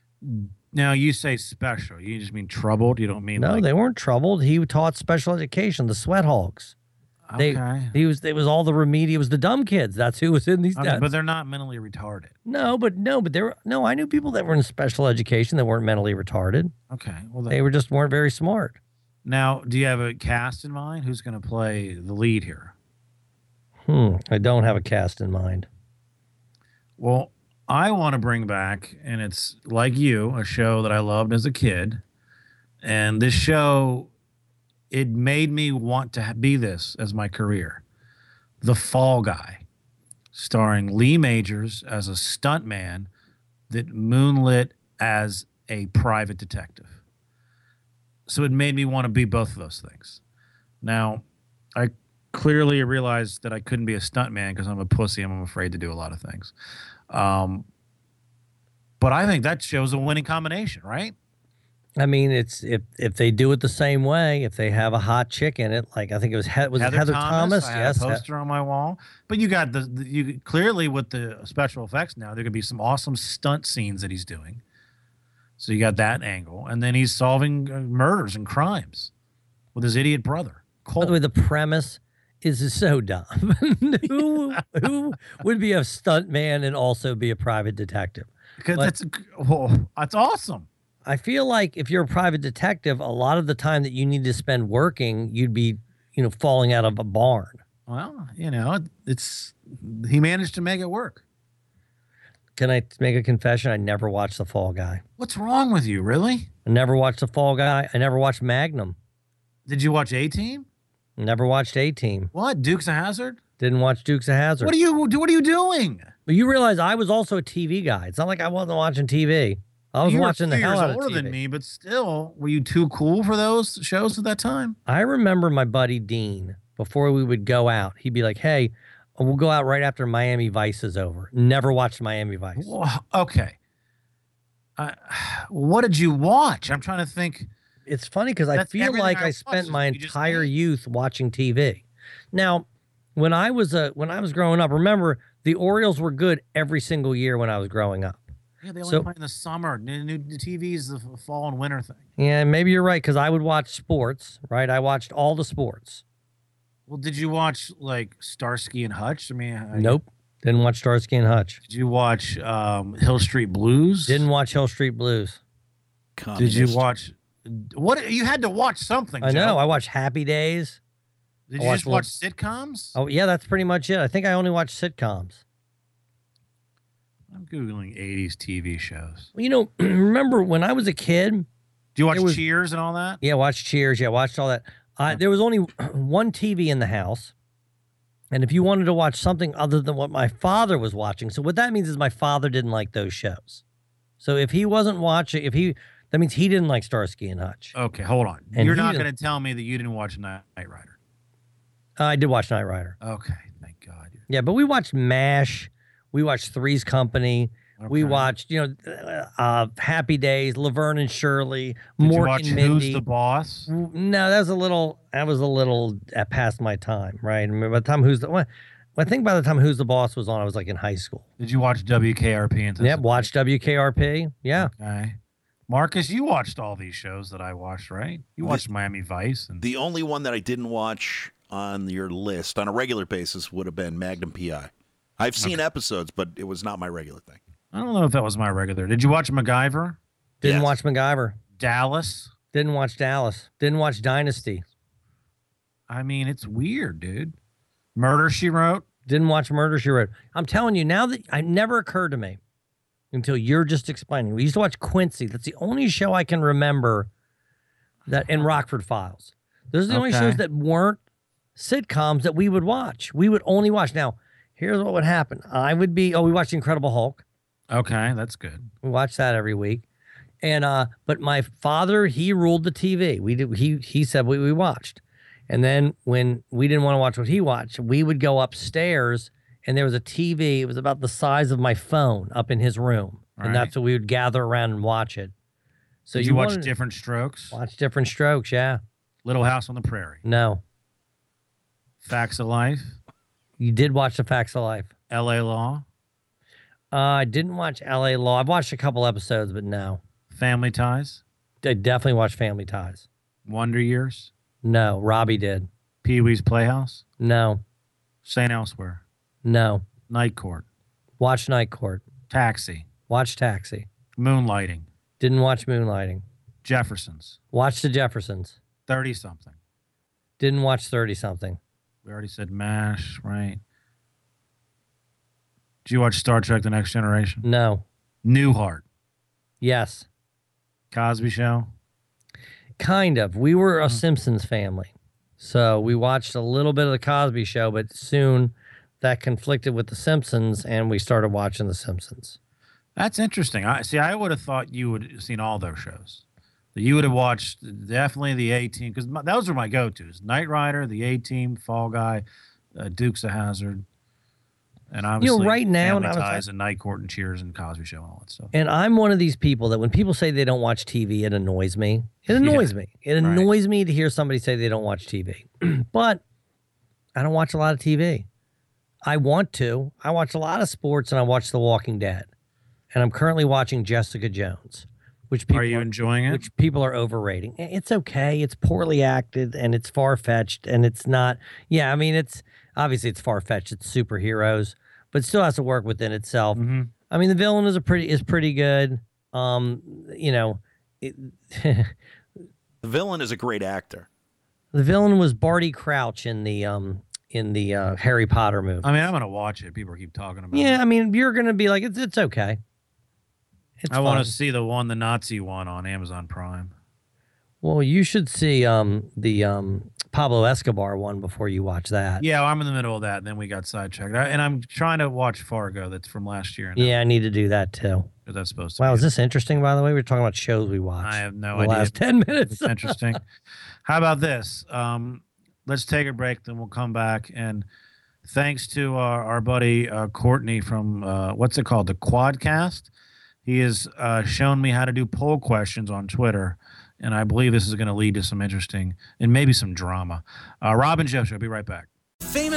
Now, you say special. You just mean troubled? You don't mean No, like... they weren't troubled. He taught special education, the Sweat Hogs. They, Okay. he was, it was all the remedial, it was the dumb kids. That's who was in these. Okay, that's- but they're not mentally retarded. No, but no, but there were, no, I knew people that were in special education that weren't mentally retarded. Okay. Well, They were just weren't very smart. Now, do you have a cast in mind? Who's going to play the lead here? Hmm. I don't have a cast in mind. Well, I want to bring back, and it's like you, a show that I loved as a kid. And this show, it made me want to be this as my career. The Fall Guy, starring Lee Majors as a stuntman that moonlit as a private detective. So it made me want to be both of those things. Now, I clearly realized that I couldn't be a stuntman because I'm a pussy and I'm afraid to do a lot of things. Um, but I think that shows a winning combination, right? I mean, it's if if they do it the same way, if they have a hot chick in it, like I think it was he, was Heather, it Heather Thomas, Thomas. I had Yes, a poster on my wall. But you got the, the you clearly with the special effects now, there could be some awesome stunt scenes that he's doing. So you got that angle, and then he's solving uh, murders and crimes with his idiot brother. By the way, the premise is so dumb. who who would be a stunt man and also be a private detective? Because But- that's oh, that's awesome. I feel like if you're a private detective, a lot of the time that you need to spend working, you'd be, you know, falling out of a barn. Well, you know, it's he managed to make it work. Can I make a confession? I never watched The Fall Guy. What's wrong with you, really? I never watched The Fall Guy. I never watched Magnum. Did you watch A-Team? Never watched A-Team. What, Dukes of Hazzard? Didn't watch Dukes of Hazzard. What are you What are you doing? But you realize I was also a T V guy. It's not like I wasn't watching T V. I was You were watching the two hell years out of older T V. than me, but still, were you too cool for those shows at that time? I remember my buddy Dean, before we would go out, he'd be like, hey, we'll go out right after Miami Vice is over. Never watched Miami Vice. Well, okay. Uh, what did you watch? I'm trying to think. It's funny because I That's feel everything like I I watched spent is my what you just entire named. youth watching T V. Now, when I was a when I was growing up, remember the Orioles were good every single year when I was growing up. Yeah, they only So- play in the summer. New, new the T V's the f- fall and winter thing. Yeah, maybe you're right because I would watch sports, right? I watched all the sports. Well, did you watch like Starsky and Hutch? I mean, I- Nope, didn't watch Starsky and Hutch. Did you watch um, Hill Street Blues? Didn't watch Hill Street Blues. Did you watch? What you had to watch something. I know. Joe. I watched Happy Days. Did I you watched just a watch little- sitcoms? Oh yeah, that's pretty much it. I think I only watch sitcoms. I'm googling eighties T V shows. Well, you know, remember when I was a kid? Do you watch it was- Cheers and all that? Yeah, watch Cheers. Yeah, watched all that. Uh, there was only one T V in the house. And if you wanted to watch something other than what my father was watching, so what that means is my father didn't like those shows. So if he wasn't watching, if he, that means he didn't like Starsky and Hutch. Okay, hold on. And You're he not didn't- going to tell me that you didn't watch Night Rider. Uh, I did watch Knight Rider. Okay, thank God. Yeah, but we watched MASH. We watched Three's Company. We Okay. watched, you know, uh, Happy Days, Laverne and Shirley, Did Mork you watch and Mindy. Who's the Boss? No, that was a little. That was a little uh, past my time, right? I mean, by the time Who's the, well, I think by the time Who's the Boss was on, I was like in high school. Did you watch W K R P? And Yep, watched W K R P. Yeah. Okay. Marcus, you watched all these shows that I watched, right? You watched Miami Vice. And The only one that I didn't watch on your list on a regular basis would have been Magnum P I. I've seen Okay. episodes, but it was not my regular thing. I don't know if that was my regular. Did you watch MacGyver? Didn't Yes. watch MacGyver. Dallas? Didn't watch Dallas. Didn't watch Dynasty. I mean, it's weird, dude. Murder, She Wrote? Didn't watch Murder, She Wrote. I'm telling you, now that it never occurred to me until you're just explaining. We used to watch Quincy. That's the only show I can remember that, and Rockford Files. Those are the only Okay. shows that weren't sitcoms that we would watch. We would only watch. Now, here's what would happen. I would be, oh, we watched Incredible Hulk. Okay, that's good. We watch that every week. And uh, but my father, he ruled the T V. We did he he said we, we watched. And then when we didn't want to watch what he watched, we would go upstairs and there was a T V. It was about the size of my phone up in his room. Right. And that's what we would gather around and watch it. So Did you, watch wanted- Different Strokes? Watch Different Strokes, yeah. Little House on the Prairie? No. Facts of Life? You did watch The Facts of Life. L A Law? Uh, I didn't watch L A Law. I've watched a couple episodes, but no. Family Ties? I definitely watched Family Ties. Wonder Years? No. Robbie did. Pee Wee's Playhouse? No. Saint Elsewhere? No. Night Court? Watch Night Court. Taxi? Watch Taxi. Moonlighting? Didn't watch Moonlighting. Jeffersons? Watch The Jeffersons. thirty-something? Didn't watch thirty-something. We already said MASH, right? Did you watch Star Trek The Next Generation? No. Newhart? Yes. Cosby Show? Kind of. We were a Simpsons family. So we watched a little bit of The Cosby Show, but soon that conflicted with The Simpsons, and we started watching The Simpsons. That's interesting. I see. I would have thought you would have seen all those shows. That you would have watched definitely the A-Team, because those are my go-tos: Knight Rider, the A-Team, Fall Guy, uh, Dukes of Hazzard, and obviously right now, Family and I was- Ties and Night Court and Cheers and Cosby Show and all that stuff. And I'm one of these people that when people say they don't watch T V, it annoys me. It annoys Yeah. me. It annoys me to hear somebody say they don't watch T V. But I don't watch a lot of T V. I want to. I watch a lot of sports, and I watch The Walking Dead. And I'm currently watching Jessica Jones, which people Are you enjoying it? Which people are overrating. It's okay. It's poorly acted, and it's far fetched, and it's not. Yeah, I mean, it's obviously it's far fetched. It's superheroes, but it still has to work within itself. Mm-hmm. I mean, the villain is a pretty is pretty good. Um, you know, it, The villain is a great actor. the villain was Barty Crouch in the um in the uh, Harry Potter movie. I mean, I'm going to watch it. People keep talking about it. Yeah, I mean, you're gonna be like, it's it's okay. It's I want fine. to see the one, the Nazi one on Amazon Prime. Well, you should see um the um Pablo Escobar one before you watch that. Yeah, well, I'm in the middle of that, and then we got sidetracked. I, and I'm trying to watch Fargo. That's from last year. now. Yeah, I need to do that too. That's supposed to Wow, be is this interesting? By the way, we're talking about shows we watch. I have no the idea. last ten minutes. It's interesting. How about this? Um, let's take a break, then we'll come back. And thanks to our, our buddy uh, Courtney from, uh, what's it called? The Quadcast. He has uh, shown me how to do poll questions on Twitter. And I believe this is going to lead to some interesting and maybe some drama. Uh, Rob and Joe Show. Be right back. Famous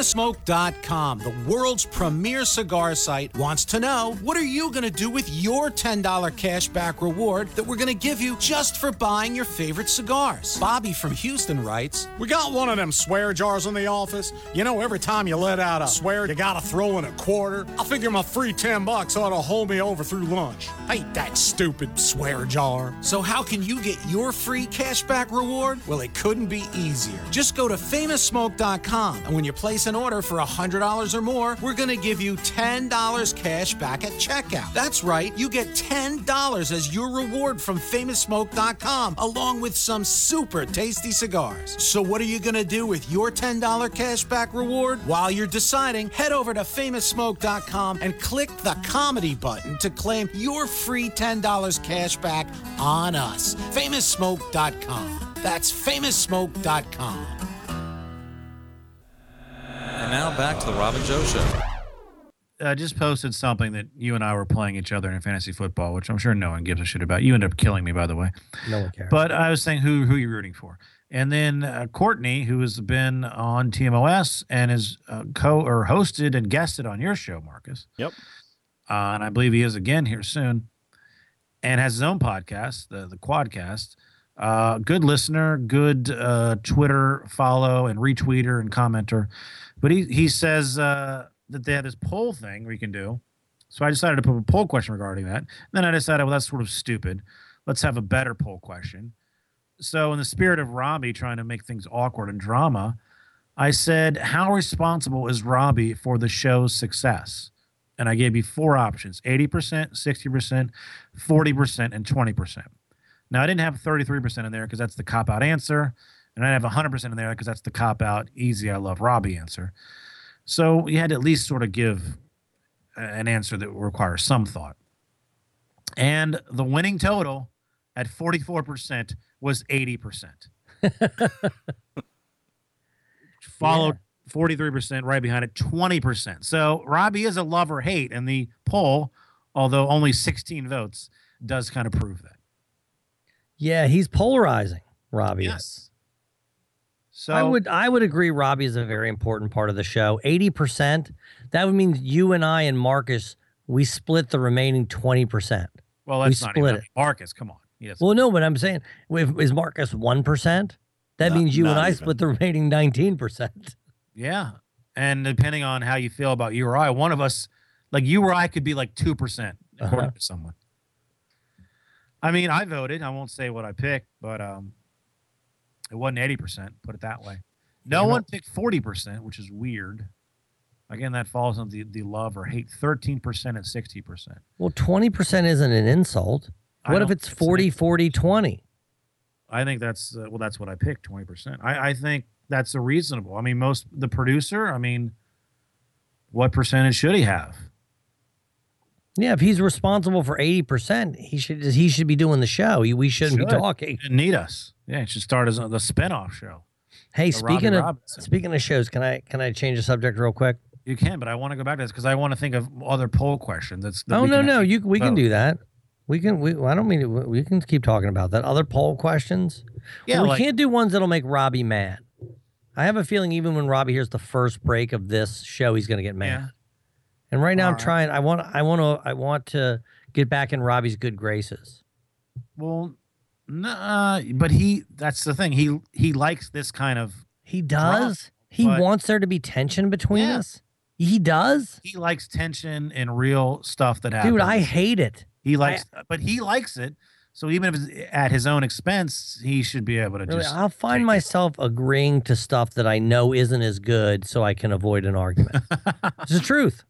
famous smoke dot com, the world's premier cigar site, wants to know, what are you going to do with your ten dollars cash back reward that we're going to give you just for buying your favorite cigars? Bobby from Houston writes, we got one of them swear jars in the office. You know, every time you let out a swear, you got to throw in a quarter. I figure my free ten bucks ought to hold me over through lunch. Hate that stupid swear jar. So how can you get your free cashback reward? Well, it couldn't be easier. Just go to famous smoke dot com, and when you place an order for one hundred dollars or more, we're going to give you ten dollars cash back at checkout. That's right, you get ten dollars as your reward from famous smoke dot com, along with some super tasty cigars. So what are you going to do with your ten dollars cashback reward? While you're deciding, head over to famous smoke dot com and click the comedy button to claim your free ten dollars cash back on us. famous smoke dot com. That's famous smoke dot com. And now back to the Rob and Joe Show. I just posted something that you and I were playing each other in fantasy football, which I'm sure no one gives a shit about. You ended up killing me, by the way. No one cares. But I was saying who who you're rooting for. And then uh, Courtney, who has been on T M O S and is uh, co or hosted and guested on your show, Marcus. Yep. Uh, and I believe he is again here soon, and has his own podcast, the the Quadcast. Uh, good listener, good uh, Twitter follow and retweeter and commenter. But he he says uh, that they have this poll thing we can do. So I decided to put a poll question regarding that. And then I decided, well, that's sort of stupid. Let's have a better poll question. So in the spirit of Robbie trying to make things awkward and drama, I said, how responsible is Robbie for the show's success? And I gave you four options, eighty percent, sixty percent, forty percent, and twenty percent. Now, I didn't have thirty-three percent in there because that's the cop-out answer. And I didn't have one hundred percent in there because that's the cop-out, easy, I love Robbie answer. So you had to at least sort of give an answer that requires some thought. And the winning total at forty-four percent was eighty percent. Followed yeah. forty-three percent right behind it, twenty percent. So Robbie is a love or hate, and the poll, although only sixteen votes, does kind of prove that. Yeah, he's polarizing, Robbie. Yes. So I would I would agree Robbie is a very important part of the show. eighty percent, that would mean you and I and Marcus, we split the remaining twenty percent. Well, that's we not split even it. Marcus, come on. Yes. Well, no, but I'm saying, if, is Marcus one percent? That Not- means you and not I even. split the remaining nineteen percent. Yeah. And depending on how you feel about you or I, one of us, like you or I could be like two percent according Uh-huh. to someone. I mean, I voted. I won't say what I picked, but um, it wasn't eighty percent, put it that way. No Yeah. one picked forty percent, which is weird. Again, that falls on the, the love or hate, thirteen percent and sixty percent. Well, twenty percent isn't an insult. I What if don't it's think so. forty, forty, twenty? I think that's, uh, well, that's what I picked, twenty percent. I, I think that's a reasonable. I mean, most, the producer, I mean, what percentage should he have? Yeah, if he's responsible for eighty percent, he should he should be doing the show. He- We shouldn't Should. be talking. Didn't need us. Yeah, it should start as a, the spinoff show. Hey, The Robbie speaking of Robinson. speaking of shows, can I can I change the subject real quick? You can, but I want to go back to this because I want to think of other poll questions. That's that Oh we no, can no, actually you we can vote. do that. We can. We I don't mean to, we can keep talking about that. Other poll questions. Yeah, Well, we like- can't do ones that'll make Robbie mad. I have a feeling even when Robbie hears the first break of this show, he's going to get mad. Yeah. And right now, All I'm right. trying. I want. I want to. I want to get back in Robbie's good graces. Well, nah, but he. That's the thing. He he likes this kind of. He does. He but- wants there to be tension between Yeah. us. He does. He likes tension and real stuff that happens. Dude, I hate it. He likes, but he likes it. So even if it's at his own expense, he should be able to Really, just. I'll find myself agreeing to stuff that I know isn't as good so I can avoid an argument. It's the truth.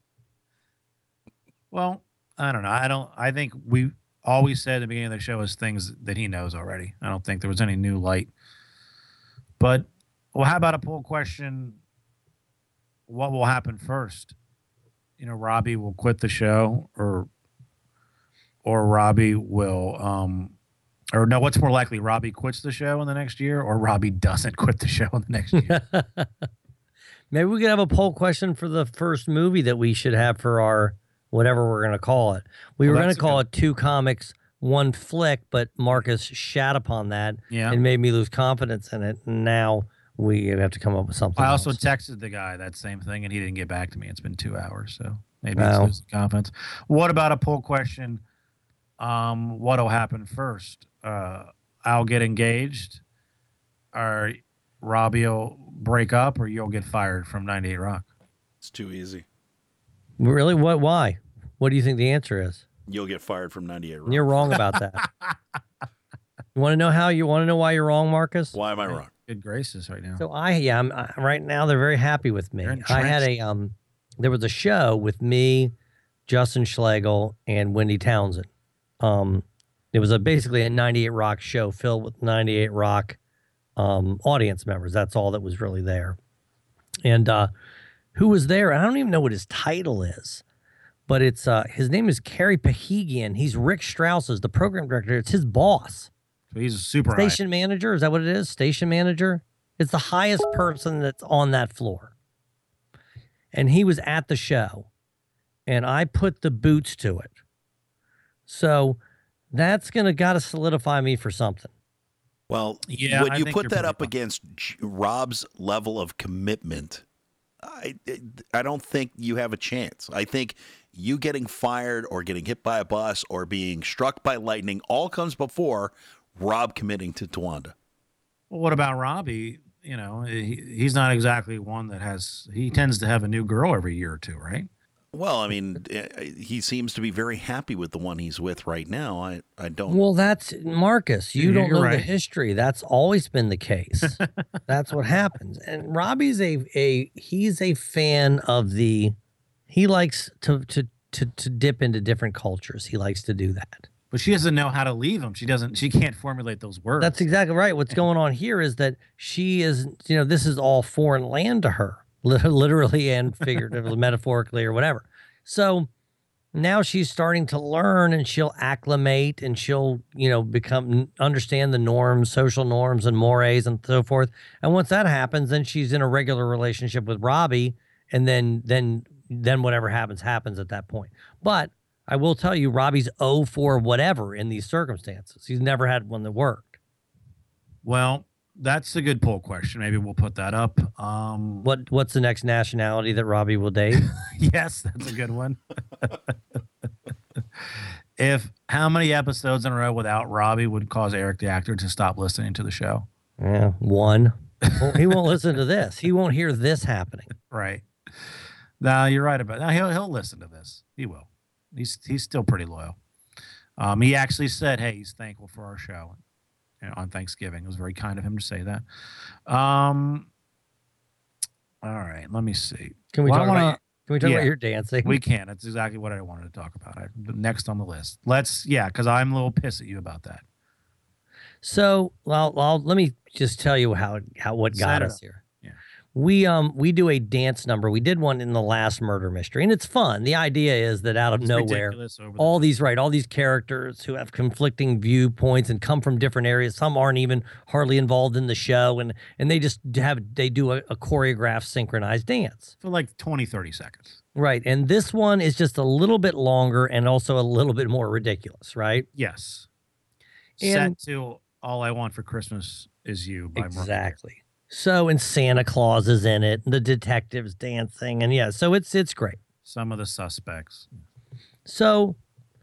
Well, I don't know. I don't. I think we always said at the beginning of the show is things that he knows already. I don't think there was any new light. But well, how about a poll question? What will happen first? You know, Robbie will quit the show, or or Robbie will, um, or no, what's more likely? Robbie quits the show in the next year, or Robbie doesn't quit the show in the next year? Maybe we could have a poll question for the first movie that we should have for our whatever we're going to call it. We Well, were going that's to a call good- it Two Comics, One Flick, but Marcus shat upon that Yeah. and made me lose confidence in it. And now we have to come up with something. I also else. texted the guy that same thing, and he didn't get back to me. It's been two hours, so maybe Wow. it's losing confidence. What about a poll question? Um, what'll happen first? Uh, I'll get engaged, or Robbie will break up, or you'll get fired from ninety-eight Rock. It's too easy. Really? What? Why? What do you think the answer is? You'll get fired from ninety-eight Rock. You're wrong about that. You want to know how? You want to know why you're wrong, Marcus? Why am I wrong? Good graces right now. So I, yeah, I'm, I, right now they're very happy with me. I had a, um, there was a show with me, Justin Schlegel, and Wendy Townsend. Um, it was a basically a ninety-eight Rock show filled with ninety-eight Rock um, audience members. That's all that was really there. And uh, who was there? I don't even know what his title is, but it's uh, his name is Kerry Pahigian. He's Rick Strauss's, the program director. It's his boss. So he's a super Station manager. Is that what it is? Station manager. It's the highest person that's on that floor. And he was at the show, and I put the boots to it. So that's going to got to solidify me for something. Well, Yeah, when I you think put you're that pretty up against J- Rob's level of commitment, I, I don't think you have a chance. I think you getting fired or getting hit by a bus or being struck by lightning all comes before Rob committing to Tawanda. Well, what about Robbie? You know, he, he's not exactly one that has. He tends to have a new girl every year or two, right? Well, I mean, eh, he seems to be very happy with the one he's with right now. I, I don't. Well, that's Marcus. You Yeah, don't you're know the right. history. That's always been the case. That's what happens. And Robbie's a a he's a fan of the. He likes to to to to dip into different cultures. He likes to do that. But she doesn't know how to leave him. She doesn't. She can't formulate those words. That's exactly right. What's going on here is that she is, you know, this is all foreign land to her, lit- literally and figuratively, metaphorically, or whatever. So now she's starting to learn, and she'll acclimate, and she'll, you know, become understand the norms, social norms, and mores, and so forth. And once that happens, then she's in a regular relationship with Robbie, and then then then whatever happens happens at that point. But I will tell you, Robbie's oh for whatever in these circumstances. He's never had one that worked. Well, that's a good poll question. Maybe we'll put that up. Um, What What's the next nationality that Robbie will date? yes, that's a good one. If how many episodes in a row without Robbie would cause Eric the actor to stop listening to the show? Yeah, one. Well, he won't listen to this. He won't hear this happening. Right. No, you're right about that. He'll he'll listen to this. He will. He's he's still pretty loyal. Um, he actually said, "Hey, he's thankful for our show, you know, on Thanksgiving." It was very kind of him to say that. Um. All right, let me see. Can we Well, I talk wanna- about Can we talk yeah, about your dancing? We can. That's exactly what I wanted to talk about. I, next on the list. Let's yeah, because I'm a little pissed at you about that. So, well, well, let me just tell you how how what got Set it us up. here. Yeah. We um we do a dance number. We did one in the last murder mystery, and it's fun. The idea is that out of It's nowhere, ridiculous, over the all these right, all these characters who have conflicting viewpoints and come from different areas. Some aren't even hardly involved in the show, and and they just have they do a, a choreographed synchronized dance. for like twenty, thirty seconds. Right, and this one is just a little bit longer and also a little bit more ridiculous, right? Yes. And- Set to All I Want for Christmas Is You by Mariah. Exactly. So, and Santa Claus is in it, and the detectives dancing, and yeah, so it's it's great. Some of the suspects. So,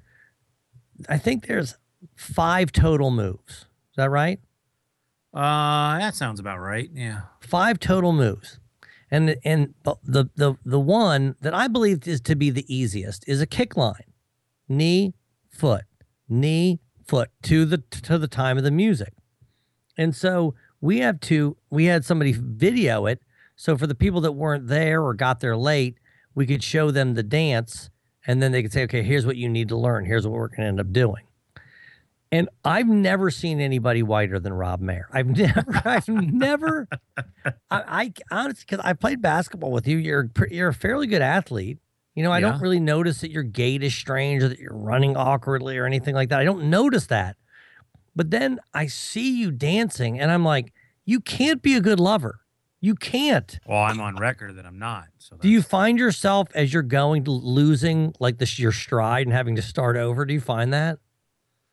I think there's five total moves. Is that right? Uh, that sounds about right. Yeah. Five total moves, and and the the the one that I believe is to be the easiest is a kick line, knee, foot, knee, foot to the to the time of the music, and so. We have to, we had somebody video it. So for the people that weren't there or got there late, we could show them the dance, and then they could say, okay, here's what you need to learn. Here's what we're going to end up doing. And I've never seen anybody whiter than Rob Mayer. I've never, I've never, I, I honestly, because I played basketball with you. You're, pre- you're a fairly good athlete. You know, I Yeah. don't really notice that your gait is strange or that you're running awkwardly or anything like that. I don't notice that. But then I see you dancing, and I'm like, you can't be a good lover. You can't. Well, I'm on record that I'm not. So Do you find yourself as you're going to losing like this your stride and having to start over? Do you find that?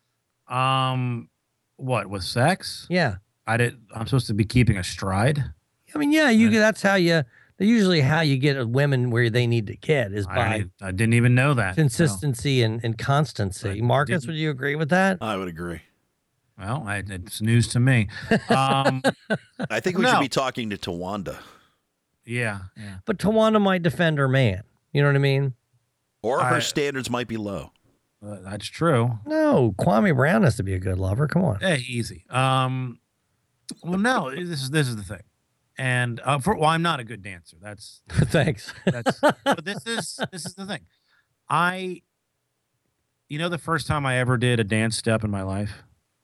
Um, what with sex? Yeah. I did. I'm supposed to be keeping a stride. I mean, yeah, you. That's how you. Usually, how you get women where they need to get is by I, I didn't even know that. consistency and, and constancy. Marcus, would you agree with that? I would agree. Well, I, it's news to me. Um, I think we no. should be talking to Tawanda. Yeah, yeah. But Tawanda might defend her man. You know what I mean? Or her I- standards might be low. Uh, that's true. No, Kwame Brown has to be a good lover. Come on. Hey, easy. Um, well, no, this is this is the thing, and uh, for well, I'm not a good dancer. That's Thanks. That's but this is this is the thing. I, you know, the first time I ever did a dance step in my life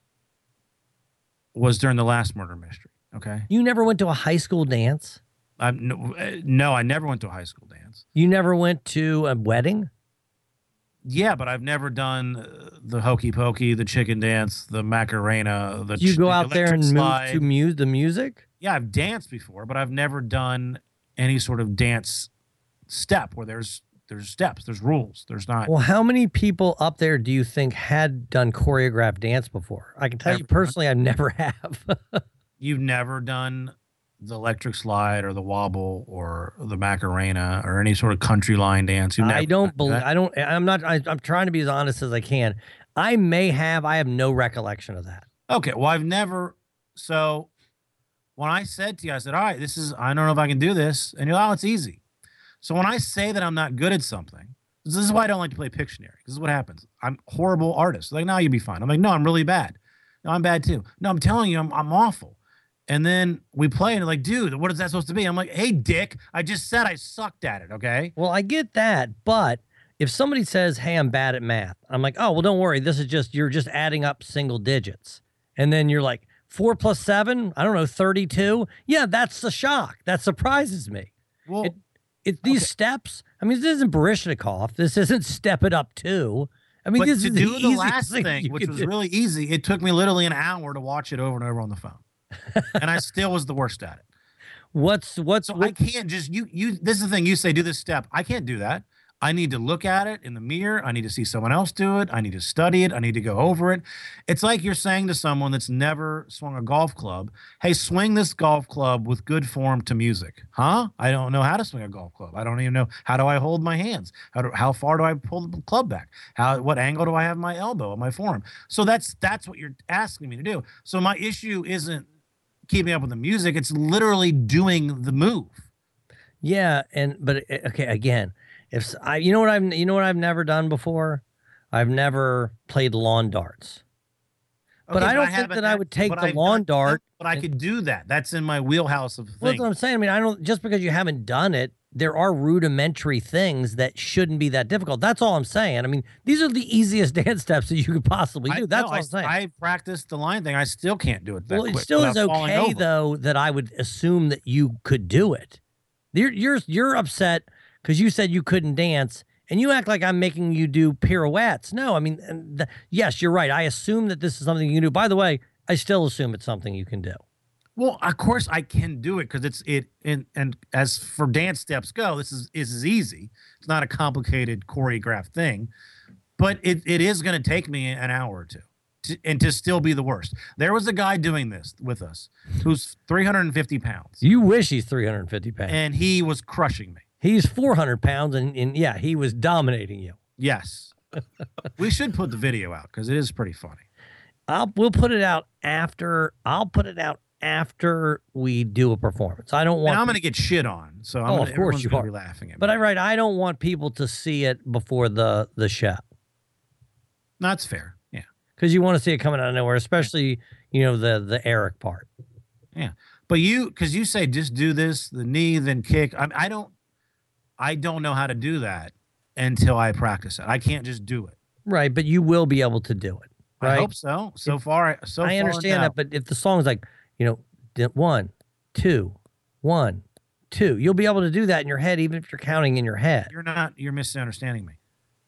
was during the last murder mystery. Okay. You never went to a high school dance? I no, uh, no, I never went to a high school dance. You never went to a wedding? Yeah, but I've never done uh, the hokey pokey, the chicken dance, the Macarena. The Do you ch- go the out there electric and move slide. to mu- the music? Yeah, I've danced before, but I've never done any sort of dance step where there's there's steps, there's rules, there's not. Well, how many people up there do you think had done choreographed dance before? I can tell you personally, I never have. You've never done the electric slide or the wobble or the Macarena or any sort of country line dance. You've I never don't done believe. that? I don't. I'm not. I, I'm trying to be as honest as I can. I may have. I have no recollection of that. Okay, well, I've never. So when I said to you, I said, all right, this is, I don't know if I can do this. And you're like, oh, it's easy. So when I say that I'm not good at something, this is why I don't like to play Pictionary. This is what happens. I'm a horrible artist. Like, no, you'll be fine. I'm like, no, I'm really bad. No, I'm bad too. No, I'm telling you, I'm, I'm awful. And then we play and they're like, dude, what is that supposed to be? I'm like, hey, dick, I just said I sucked at it, okay? Well, I get that, but if somebody says, hey, I'm bad at math, I'm like, oh, well, don't worry. This is just, you're just adding up single digits. And then you're like, four plus seven, I don't know, thirty-two. Yeah, that's the shock. That surprises me. Well, it, it, these steps, I mean, this isn't Baryshnikov. This isn't Step It Up two. I mean, but this to is do the, the easiest last thing, thing, you which can was do. really easy, it took me literally an hour to watch it over and over on the phone. And I still was the worst at it. What's, what's, So what, I can't just, you, you, this is the thing, you say, do this step. I can't do that. I need to look at it in the mirror. I need to see someone else do it. I need to study it. I need to go over it. It's like you're saying to someone that's never swung a golf club, hey, swing this golf club with good form to music. Huh? I don't know how to swing a golf club. I don't even know, how do I hold my hands? How do, how far do I pull the club back? How, what angle do I have my elbow on my forearm? So that's, that's what you're asking me to do. So my issue isn't keeping up with the music. It's literally doing the move. yeah. And, but okay, again, if I, you know what I've, you know what I've never done before? I've never played lawn darts. But Okay, I don't I think haven't that I had- would take but the I've lawn done- dart. But I could do that. That's in my wheelhouse of Well, that's things. what I'm saying. I mean, I don't, just because you haven't done it, there are rudimentary things that shouldn't be that difficult. That's all I'm saying. I mean, these are the easiest dance steps that you could possibly do. I, That's no, all I, I'm saying. I practiced the line thing. I still can't do it that Well, it quick still is without falling okay over. though that I would assume that you could do it. You're you're you're upset because you said you couldn't dance, and you act like I'm making you do pirouettes. No, I mean, and th- yes, you're right. I assume that this is something you can do. By the way, I still assume it's something you can do. Well, of course I can do it because it's it and and as for dance steps go, this is is is easy. It's not a complicated choreographed thing, but it, it is going to take me an hour or two, to, and to still be the worst. There was a guy doing this with us who's three hundred fifty pounds, You wish he's three hundred fifty pounds. and he was crushing me. He's four hundred pounds, and, and yeah, he was dominating you. Yes, we should put the video out because it is pretty funny. I'll we'll put it out after. I'll put it out after we do a performance. I don't want. And I'm going to get shit on, so I'm Oh, gonna, of course everyone's you gonna are. be laughing at me. But I right, I don't want people to see it before the the show That's fair. Yeah. because you want to see it coming out of nowhere, especially you know the the Eric part. Yeah. But you, because you say just do this, the knee, then kick. I, I don't, I don't know how to do that until I practice it. I can't just do it. Right, but you will be able to do it. Right? I hope so. So far, so I far understand now. that, but if the song's like you know di- one, two, one, two, you'll be able to do that in your head, even if you're counting in your head. You're not. You're misunderstanding me.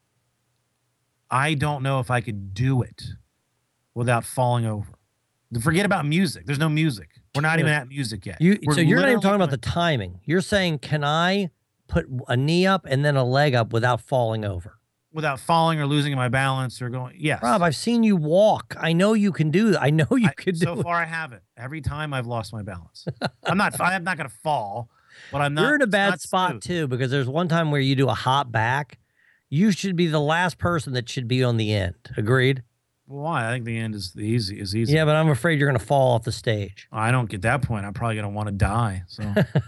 I don't know if I could do it without falling over. Forget about music. There's no music. We're not even at music yet. You, We're so you're not even literally talking about the doing- timing. You're saying, can I put a knee up and then a leg up without falling over? without falling or losing my balance or going. Yes, Rob, I've seen you walk. I know you can do that. I know you I, can do so it. far, I haven't. Every time I've lost my balance. I'm not. I'm not going to fall, but I'm not. You're in a it's bad not spot smooth. too, because there's one time where you do a hop back. You should be the last person that should be on the end. Agreed? Well, why? I think the end is the easy. Is easy. Yeah, but I'm afraid you're going to fall off the stage. I don't get that point. I'm probably going to want to die. So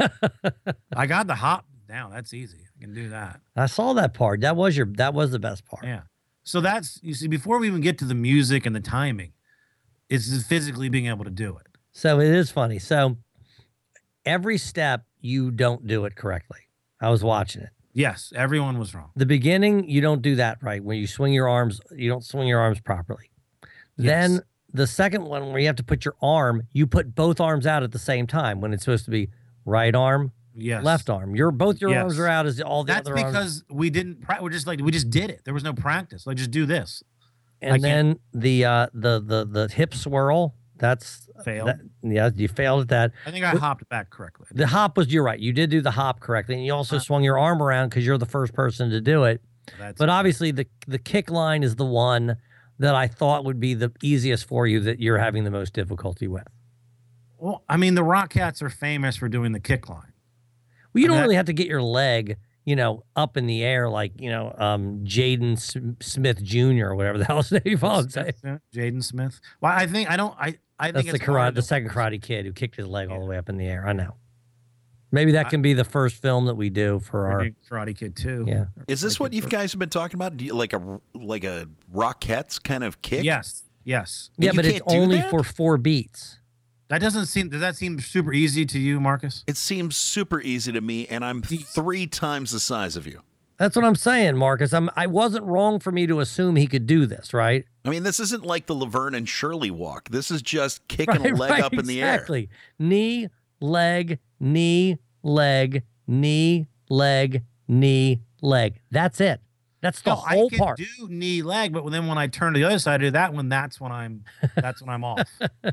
I got the hop down. That's easy. I can do that. I saw that part. That was your. That was the best part. Yeah. So that's, you see, before we even get to the music and the timing, it's physically being able to do it. So it is funny. So every step you don't do it correctly. I was watching it. Yes, everyone was wrong. The beginning, you don't do that right. When you swing your arms, you don't swing your arms properly. Yes. Then the second one, where you have to put your arm, you put both arms out at the same time when it's supposed to be right arm, Yes. left arm. Your both your Yes. arms are out as all the That's other arms. because we didn't, pra- we're just like, we just did it. There was no practice. Like, just do this. I And can't- then the uh, the the the hip swirl. That's Failed. that- yeah, you failed at that. I think I Wh- hopped back correctly. The hop was, you're right. You did do the hop correctly. And you also swung your arm around because you're the first person to do it. That's But obviously the, the kick line is the one that I thought would be the easiest for you that you're having the most difficulty with. Well, I mean, the Rock Cats are famous for doing the kick line. Well, you I don't mean, really have to get your leg, you know, up in the air like, you know, um, Jaden S- Smith Junior or whatever the hell his name is. Jaden Smith. Well, I think, I don't, I, I That's think the it's hard karate, the to- second Karate Kid who kicked his leg all the way up in the air. I know. Maybe that can be the first film that we do for We're our. doing Karate Kid too. Yeah. Is this what you guys have been talking about? Do you, like a like a Rockettes kind of kick? Yes. Yes. Yeah, You but it's can't do only that? for four beats. That doesn't seem, does that seem super easy to you, Marcus? It seems super easy to me, and I'm three times the size of you. That's what I'm saying, Marcus. I'm. I wasn't wrong for me to assume he could do this, right? I mean, this isn't like the Laverne and Shirley walk. This is just kicking a Right, leg right, up in the air. Exactly. Knee, leg, knee, leg, knee, leg, knee, leg. That's it. That's the No, whole I can part. do knee leg, but then when I turn to the other side to do that one, that's when I'm that's when I'm off.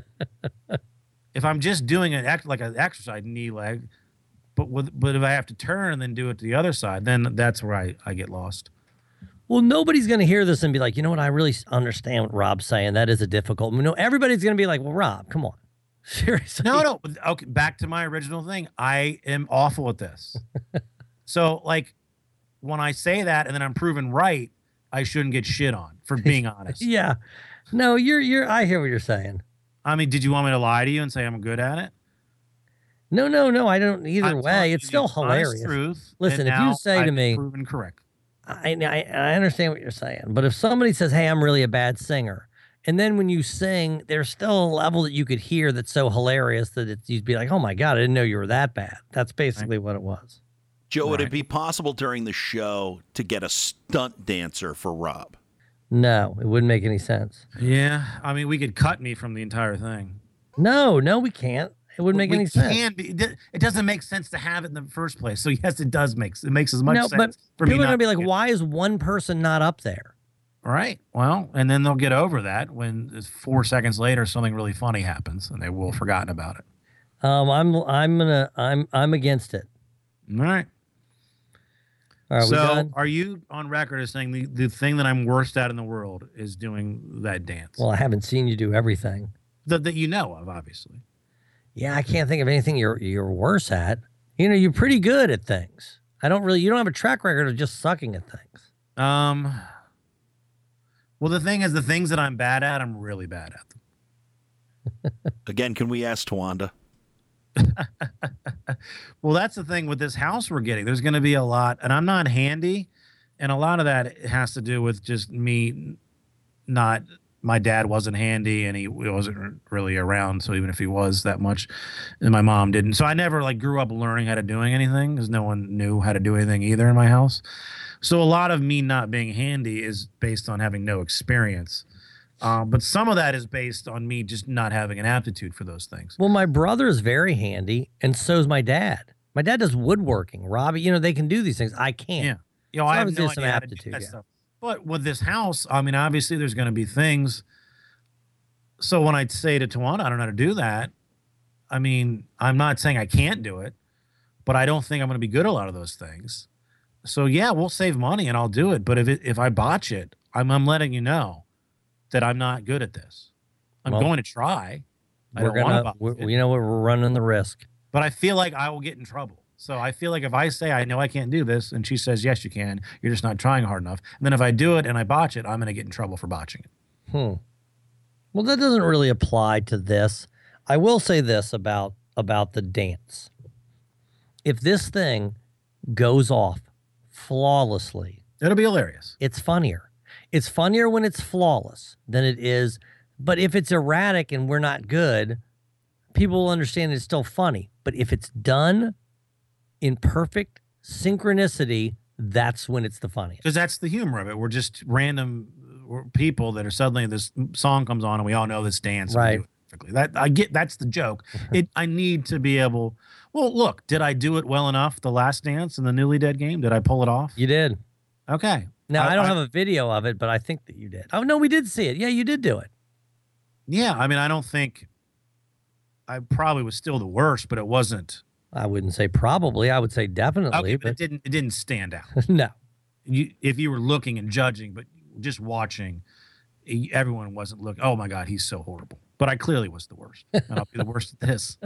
If I'm just doing an ex, like an exercise knee leg, but with but if I have to turn and then do it to the other side, then that's where I, I get lost. Well, nobody's going to hear this and be like, you know what? I really understand what Rob's saying. That is a difficult. No, everybody's going to be like, well, Rob, come on. Seriously. No, no. Okay, back to my original thing. I am awful at this. So, like, when I say that and then I'm proven right, I shouldn't get shit on for being honest. Yeah. No, you're you're. I hear what you're saying. I mean, did you want me to lie to you and say I'm good at it? No, no, no. I don't. Either I'm way, telling it's you still the honest hilarious. truth, Listen, and if you now say to I've me, proven correct. I, I I understand what you're saying, but if somebody says, "Hey, I'm really a bad singer," and then when you sing, there's still a level that you could hear that's so hilarious that it's, you'd be like, "Oh my god, I didn't know you were that bad." That's basically what it was. Joe, would Right. it be possible during the show to get a stunt dancer for Rob? No, it wouldn't make any sense. Yeah, I mean, we could cut me from the entire thing. No, no, we can't. It wouldn't make we any sense. Can be, it doesn't make sense to have it in the first place. So yes, it does make it makes as much No, sense but for me people are not gonna be to like, get- "Why is one person not up there?" Right. Well, and then they'll get over that when four seconds later something really funny happens and they will have forgotten about it. Um, I'm I'm gonna I'm I'm against it. All right. All right, we so done? are you on record as saying the, the thing that I'm worst at in the world is doing that dance? Well, I haven't seen you do everything. That, that you know of, obviously. Yeah, I can't think of anything you're you're worse at. You know, you're pretty good at things. I don't really. You don't have a track record of just sucking at things. Um. Well, the thing is, the things that I'm bad at, I'm really bad at them. Again, can we ask Tawanda? Well, that's the thing with this house we're getting. There's going to be a lot, and I'm not handy, and a lot of that has to do with just me not. My dad wasn't handy, and he wasn't really around. So even if he was that much, and my mom didn't, so I never like grew up learning how to doing anything because no one knew how to do anything either in my house. So a lot of me not being handy is based on having no experience. Uh, but some of that is based on me just not having an aptitude for those things. Well, my brother is very handy, and so's my dad. My dad does woodworking. Robbie, you know, they can do these things. I can't. Yeah. You know, So I have obviously no there's some idea how to do aptitude, that yeah. stuff. But with this house, I mean, obviously there's going to be things. So when I say to Tawana, I don't know how to do that, I mean, I'm not saying I can't do it, but I don't think I'm going to be good at a lot of those things. So yeah, we'll save money and I'll do it. But if it, if I botch it, I'm I'm letting you know that I'm not good at this. I'm Well, going to try. I We're don't want to gonna, botch we're, it, you know what? We're running the risk. but I feel like I will get in trouble. So I feel like if I say I know I can't do this, and she says yes you can, you're just not trying hard enough. And then if I do it and I botch it, I'm going to get in trouble for botching it. Hmm. Well, that doesn't really apply to this. I will say this about about the dance. If this thing goes off flawlessly, it'll be hilarious. It's funnier. It's funnier when it's flawless than it is. But if it's erratic and we're not good, people will understand it's still funny. But if it's done in perfect synchronicity, that's when it's the funniest. Because that's the humor of it. We're just random people that are suddenly this song comes on and we all know this dance. and we Right. do it perfectly. That I get. That's the joke. It. I need to be able. Well, look. Did I do it well enough? The last dance in the Newly Dead game. Did I pull it off? You did. Okay. Now, I, I- don't I- have a video of it, but I think that you did. Oh, no, we did see it. Yeah, you did do it. Yeah. I mean, I don't think. I probably was still the worst, but it wasn't. I wouldn't say probably. I would say definitely. Okay, but but it didn't. It didn't stand out. no. You, if you were looking and judging, but just watching, e- everyone wasn't looking. Oh my God, he's so horrible. But I clearly was the worst, and I'll be the worst at this.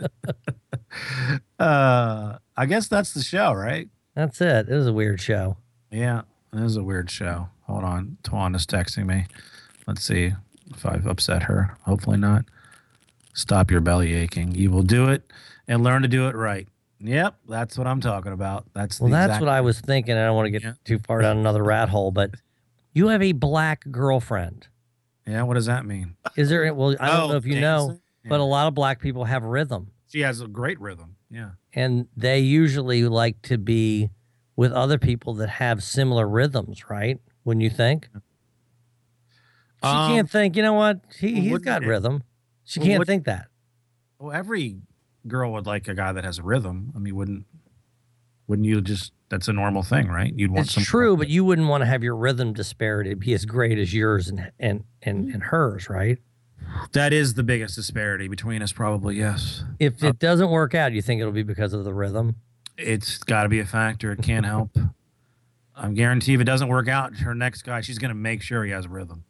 uh, I guess that's the show, right? That's it. It was a weird show. Yeah, it is a weird show. Hold on, Tawana's texting me. Let's see if I've upset her. Hopefully not. Stop your belly aching. You will do it and learn to do it right. Yep, that's what I'm talking about. That's Well, the that's exact- what I was thinking. I don't want to get too far down another rat hole, but you have a black girlfriend. Yeah, what does that mean? Is there? Well, I don't Oh, know if you dancing? know, but a lot of black people have rhythm, She has a great rhythm. Yeah. and they usually like to be with other people that have similar rhythms, right? Wouldn't you think? She Um, can't think. You know what? He well, he's wouldn't got it- rhythm. She well, can't what- think that. Well, every girl would like a guy that has a rhythm. I mean, wouldn't wouldn't you just? That's a normal thing, right? You'd want It's some. true, but you wouldn't want to have your rhythm disparity be as great as yours and and and, and hers, right? That is the biggest disparity between us, probably. Yes. If it doesn't work out, you think it'll be because of the rhythm? It's got to be a factor. It can't help. I'm guaranteed if it doesn't work out, her next guy, she's going to make sure he has rhythm.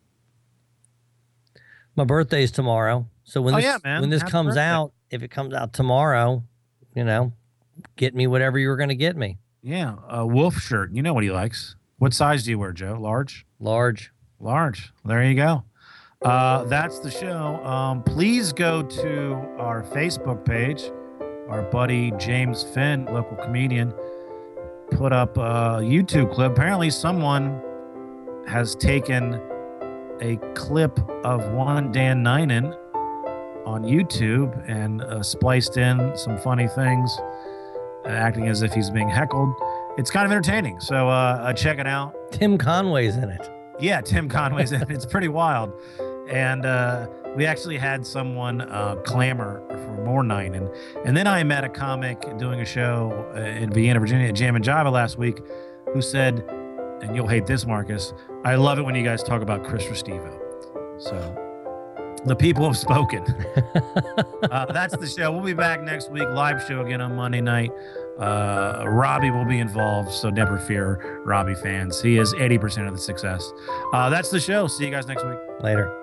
My birthday's tomorrow, so when Oh, this yeah, man. when this Happy comes birthday. out, if it comes out tomorrow, you know, get me whatever you were going to get me. Yeah, a wolf shirt. You know what he likes. What size do you wear, Joe? Large? Large. Large. There you go. Uh, that's the show. Um, please go to our Facebook page. Our buddy James Finn, local comedian, put up a YouTube clip. Apparently someone has taken a clip of one Dan Ninen on YouTube and uh, spliced in some funny things, uh, acting as if he's being heckled. It's kind of entertaining, so uh, uh, check it out. Tim Conway's in it. Yeah, Tim Conway's in it. It's pretty wild. And uh, we actually had someone uh, clamor for more Ninen. And then I met a comic doing a show uh, in Vienna, Virginia at Jam and Jiva last week who said, and you'll hate this, Marcus, I love it when you guys talk about Chris Restivo. So the people have spoken. uh, that's the show. We'll be back next week. Live show again on Monday night. Uh, Robbie will be involved, so never fear, Robbie fans. He is eighty percent of the success. Uh, that's the show. See you guys next week. Later.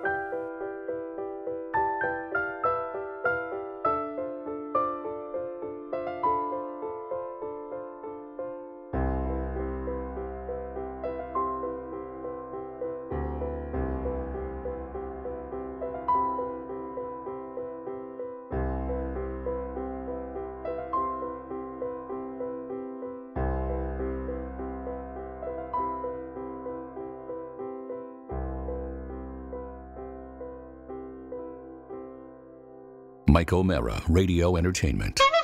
Mike O'Mara, Radio Entertainment.